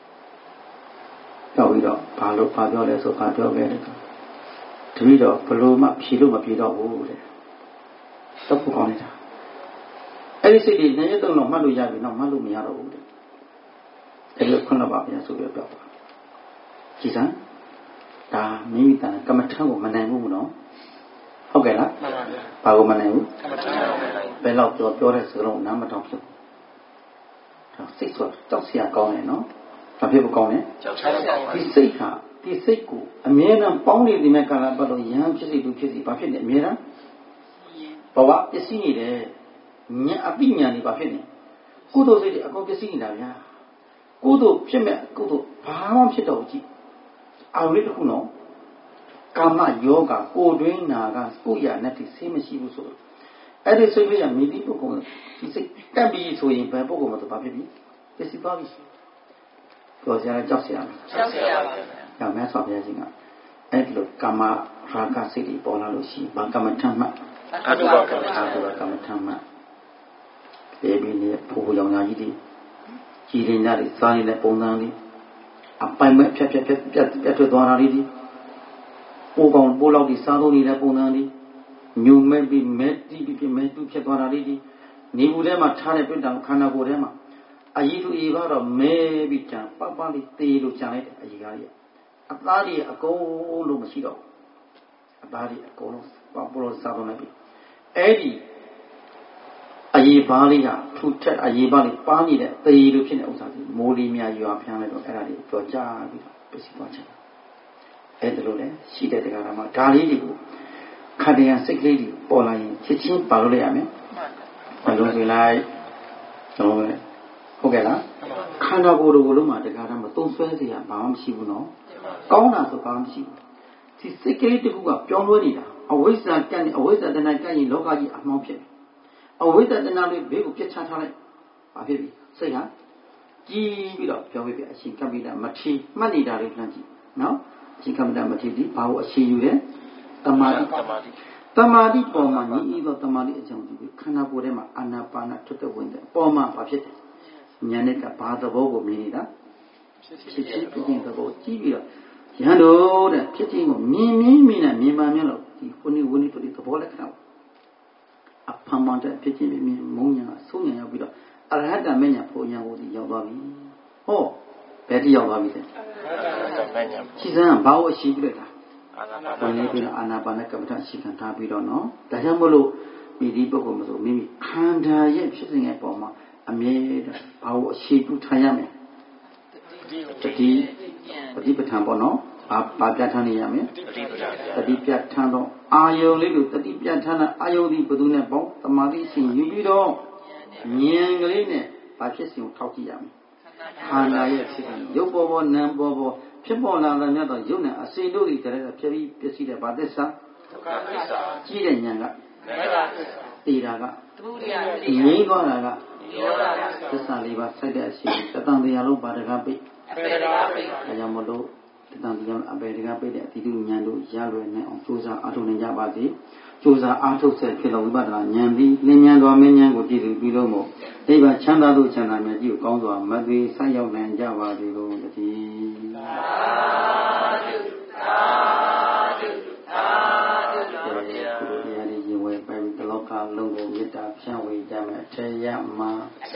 ပြောက်ပြီးတော့ဘာလို့ဘာပြောလဲဆိုဘာပြောခဲ့တယ်တပည့်တော့ဘလို့မှဖြေလို့မဖြေတော့ဘူးတဲ့တော့ကောင်းနေတာအဲ့ဒီစိတ်တွေနေရတော့မှတ်လို့ရပြီတော့မှတ်လို့မရတော့ဘူးတဲ့အဲ့ဒီခုနပါဗျာဆိုပြောက်ပါကြည်စမ်းဒါမိမိတန်ကမ္မထံကိုမနိုင်ဘူးနော်ဟုတ်ကဲ့လားမှန်ပါဗျာဘာကိုမနိုင်ဘူးကမ္မထံကိုမနိုင်ဘူးဘယ်တော့ပြောတဲ့စကားလုံးနားမထောင်ဖြစ်ဘူးစိတ်ဆိုတောက်เสียကောင်းတယ်နော်ဘာဖြစ်ဖို့ကောင်းလဲကြောက်ချကောင်းပါဒီစိတ်ဟာဒီစိတ်ကိုအမြဲတမ်းပေါင်းနေတဲ့မဲ့ကာလပတ်လို့ယဟန်ဖြစ်စီသူဖြစ်စီဘာဖြစ်နေအမြဲတမ်းဘဝပစ္စည်းနေတယ်ဉာဏ်အပိညာဏ်တွေဘာဖြစ်နေကုသိုလ်စိတ်တွေအကုန်ပစ္စည်းနေတာဗျာကုသိုလ်ဖြစ်မဲ့ကုသိုလ်ဘာမှဖြစ်တော့ကြည့်အာရုံလေးတစ်ခုနော်ကာမယောဂကိုတွင်းနာကကိုရနဲ့တိဆေးမရှိဘူးဆိုတော့အဲ့ဒီစိတ်လေးကမိပြီးပုဂ္ဂိုလ်ဒီစိတ်တက်ပြီးဆိုရင်ဘယ်ပုဂ္ဂိုလ်မှတော့ဘာဖြစ်ပြီပစ္စည်းသွားပြီပြောကြရကြောက်เสียရကြောက်เสียရပါဗျာ။ဒါမဲ့ဆောပြခြင်းကအဲ့ဒီလိုကာမရာဂစိတ်တွေပေါ်လာလို့ရှိရင်ဘာကမ္မထမှတ်အတုပကမ္မထမှတ်ဒီပြီးနေပူပူရောင်ညာကြီးတွေကြည်ရင်တွေစားနေတဲ့ပုံစံလေးအပိုင်မဲ့ဖြတ်ထွက်သွားတာလေးဒီပိုးကောင်ပိုးလောက်ဒီစားသုံးနေတဲ့ပုံစံလေးညုံမဲ့ပြီးမဲတီးပြီးမဲတူးဖြစ်သွားတာလေးဒီနေဘူးထဲမှာထားတဲ့ပြစ်တောင်ခန္ဓာကိုယ်ထဲမှာအယီသူအေကတော့မဲပြီးကြံပပလေးတေးလို့ကြံလိုက်တဲ့အယီကားကြီးအသားကြီးအကုန်လုံးမရှိတော့အသားကြီးအကုန်လုံးပလို့စားတော့လိုက်ပြီအဲ့ဒီအယီပါးလေးကထူထက်အယီပါးလေးပါနေတဲ့တေးလို့ဖြစ်တဲ့ဥစ္စာကြီးမိုးလေးများရွာဖျန်းလိုက်တော့အဲ့ဒါလေးကြော်ကြပြီးတော့ပစ္စည်းသွားချင်အဲ့ဒါလိုလေရှိတဲ့တရားဓမ္မဒါလေးတွေကိုခန္ဓာရစိတ်ကလေးတွေပေါ်လာရင်ချက်ချင်းပါလို့ရမယ်ဘယ်လိုဆိုလိုက်ကျွန်တော်ဟုတ်ကဲ့လားခန္ဓာကိုယ်လိုလုံးမှာတရားဓမ္မသုံးဆွဲစရာဘာမှမရှိဘူးနော်ကောင်းတာဆိုဘာမှမရှိဘူးဒီစိတ်ကလေးတစ်ခုကပြောင်းလဲနေတာအဝိဇ္ဇာကန့်နေအဝိဇ္ဇာတဏှာကန့်ရင်လောကကြီးအမှောင်ဖြစ်အဝိဇ္ဇာတဏှာလေးဘေးကိုပြတ်ချထားလိုက်ဘာဖြစ်ပြီစိတ်ဟာကြည်ပြီးတော့ပြောပြအရှင်ကပိတမထေမှတ်နေတာလေးလှမ်းကြည့်နော်အရှင်ကပိတမထေဒီဘာကိုအခြေယူတယ်တမာတိပေါ်မှာညီဤသောတမာတိအကြောင်းဒီခန္ဓာကိုယ်ထဲမှာအာနာပါနထွတ်တဲ့ဝင်တဲ့ပေါ်မှာဘာဖြစ်တယ်ဉာဏ်နဲ့ကဘာသဘောကိုမြင်နေတာဖြစ်ခြင်းသဘောကြည့်ပြီးတော့ရဟန်းတို့တဲ့ဖြစ်ခြင်းကိုမြင်နဲ့မြင်ပါမြင်လို့ဒီခုနိဝိနိပတိသဘောလက္ခဏာအဖန်မှန်တဲ့ဖြစ်ခြင်းမြင်မုံညာအဆုံးညာရောက်ပြီးတော့အရဟတမဉ္ဇဉ်ဖို့ညာကိုဒီရောက်သွားပြီဟောဘယ်တိရောက်သွားပြီလဲခြေစမ်းဘာကိုအရှိပြလိုက်တာအာနာပါနပြီးတော့အာနာပါနကမ္မထရှိခံထားပြီးတော့နော်ဒါကြောင့်မလို့မိဒီပုဂ္ဂိုလ်မဆိုမိမိခန္ဓာရဲ့ဖြစ်စဉ်ရဲ့ပုံမှာအမြဲတမ်းဘာကိုအခြေပြုထားရမယ်တတိပဋ္ဌာန်ပေါ့နော်ဘာပြဋ္ဌာန်းနေရမယ်တတိပြဋ္ဌာန်းတော့အာယုံလေးကိုတတိပြဋ္ဌာန်းတဲ့အာယုံဒီဘယ်သူနဲ့ပေါ့တမာတိရှင်ယူပြီးတော့ဉာဏ်ကလေးနဲ့ဘာဖြစ်စဉ်ကိုထောက်ကြည့်ရမယ်ခန္ဓာရဲ့ဖြစ်စဉ်ရုပ်ပေါ်နာမ်ပေါ်ဖြစ်ပေါ်လာတဲ့မြတ်သောရုပ်နဲ့အစေတို့တွေတည်းကဖြစ်ပြီးပစ္စည်းတဲ့ဘာသစ္စာဒုက္ခသစ္စာကြည့်တဲ့ဉာဏ်ကမေဃသစ္စာသိတာကသမုဒယသစ္စာငြိမ်းသွားတာကယောဂသစ္စာလေးပါစိုက်တဲ့အရှိတတန်တရားလုံးပါတကားပိတ်အပေတကားပိတ်ဒါကြောင့်မလို့တတန်တရားအပေတကားပိတ်တဲ့အတိတုဉာဏ်တို့ရလွယ်နေအောင်ကြိုးစားအားထုတ်နိုင်ကြပါစေကြိုးစားအားထုတ်ဆက်ဖြစ်တော်ဝိပဿနာဉာဏ်ပြီးလင်းဉာဏ်တော်မင်းဉာဏ်ကိုကြည့်ပြီးလို့မို့နိဗ္ဗာန်ချမ်းသာလို့ချမ်းသာမြတ်ကြီးကိုကောင်းစွာမသွေဆက်ရောက်နိုင်ကြပါစေလို့တည်းသာဓုသာဓုသာဓုတော်ဘုရားတရားဒီရင်ဝဲပိုင်တလောကလုံးကိုမေတ္တာဖြန့်ဝေကြမယ်ထေရမှာ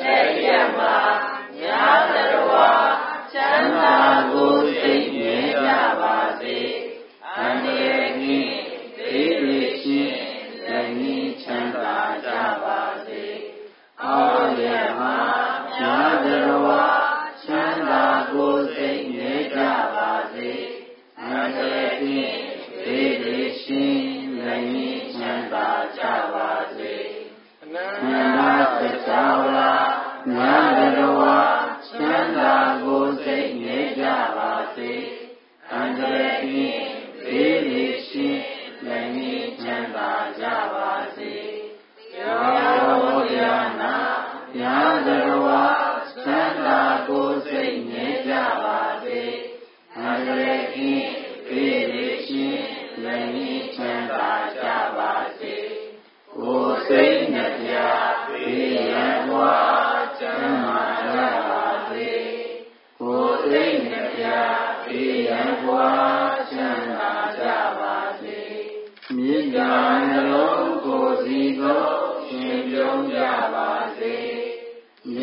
ညာတရဝချမ်းသာကိုသိမြဲကြပါစေအန္တရာယ်ကင်းသေသေရှင်လည်းငြိမ်းချမ်းသာကြပါစေအောရမှာညာတရဝချမ်းသာကိုသိမြဲကြပါစေအန္တရာယ်ကင်းသေသေရှင်လည်းငြိမ်းချမ်းသာကြပါစေအနန္တသစ္စာဝါညာတရဝချမ်းသာကိုသိမြဲကြပါစေအန္တရာ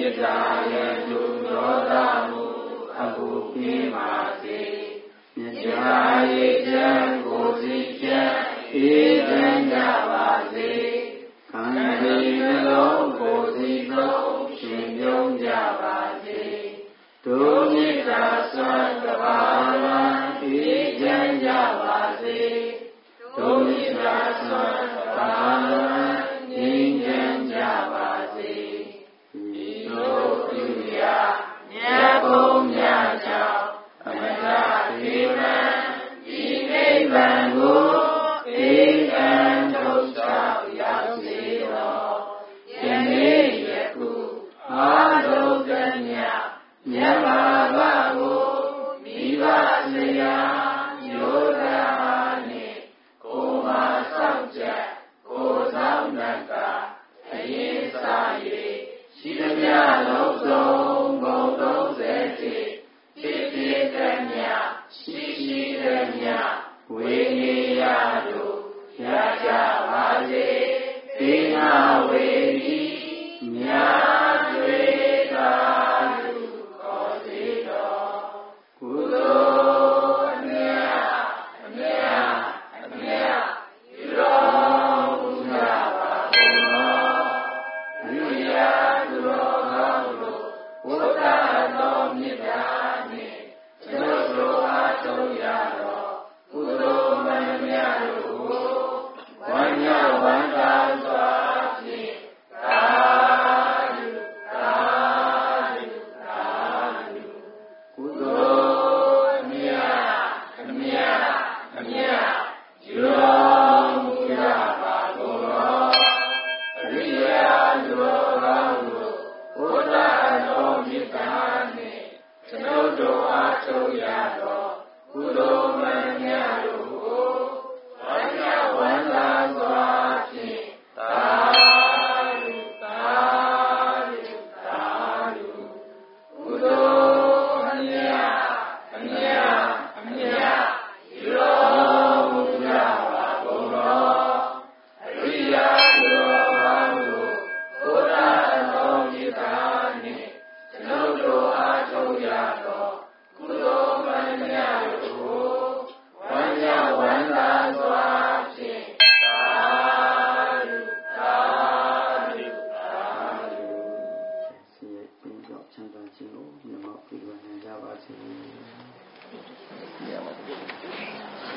ကြာရေသူရောသာမှုအဘူကိမာစေမြတ်ကြာရေချမ်းကိုစီချမ်းအေးချမ်းကြပါစေခန္ဓာနှလုံးကိုယ်စီလုံးရှင်ပြုံးကြပါစေဒုနိတာဆွမ်းတဘာဝံအေးချမ်းကြပါစေဒုနိတာဆွမ်းတဘာဝံငြိမ်းချမ်းကြပါစေဤသို့ပြုရမြတ်ဘုံမြတ်ကြောင့်အမတသေမံဤနိဗ္ဗာန်ကိုဧကံထုတ်ဆောက်ရောက်စေတော်ယနေ့ယခုအားလုံးတည်းမြတ်မြတ်ဘာဝကိုမိဘဆရာယောဂာနှင့်ကိုယ်မှာစောင့်ကြကိုယ်ဆောင်တတ်ကအရင်စား၍ရှိသမျှလုံးစုံဘုံ30ဖြစ်ဖြစ်တဲ့မြတ်ရှိတဲ့မြတ်ဝိနည်းရတို့ရကြပါစေသေငါဝေဒီမြတ်တွေ့တာလူခေါ်စေတော်ကုသိုလ်မြတ်အမြတ်အမြတ်ပြုတော်မူကြပါကုန်တော်အရိယာသူတော်ကောင်းတို့ဘုရားတော်မြတ်တာနှင့်ကျွန်ုပ်တို့အားထုတ်ရတော်ကုသိုလ်မှန်မြတ်တို့ကိုဝမ်းမြောက်ဝမ်းသာစွာဖြင့်သာဓုသာဓုသာဓုကုသိုလ်အမြတ်အမြတ်အမြတ်ပြုတော်မူကြပါကုန်တော်အရိယာသူတော်ကောင်းတို့ဘုရားတော်မြတ်တာနှင့်ကျွန်ုပ်တို့အားထုတ်ရတော်ကုသိုလ်မှန်မြတ်တို့ကိုဝမ်းမြောက်ဝမ်းသာစွာဖြင့်သာဓုသာဓုသာဓုကုသိုလ်အမြတ်အမြတ်အမြတ်ပြုတော်မူကြပါကုန်တော်အရိယာသူတော်ကောင်းတို့ဘုရားတော်မြတ်တာနှင့်ကျွန်ုပ်တို့အားထုတ်ရတော်ကုသိုလ်မှန်မြတ်တို့ကိုဝမ်းမြောက်ဝမ်းသာစွာဖြင့်သာဓုသာဓုသာဓုဆင်းရဲပင်ကြောင့်ချမ်းသာခြင်းကိုမြတ်မောပြုနိုင်ကြပါစေ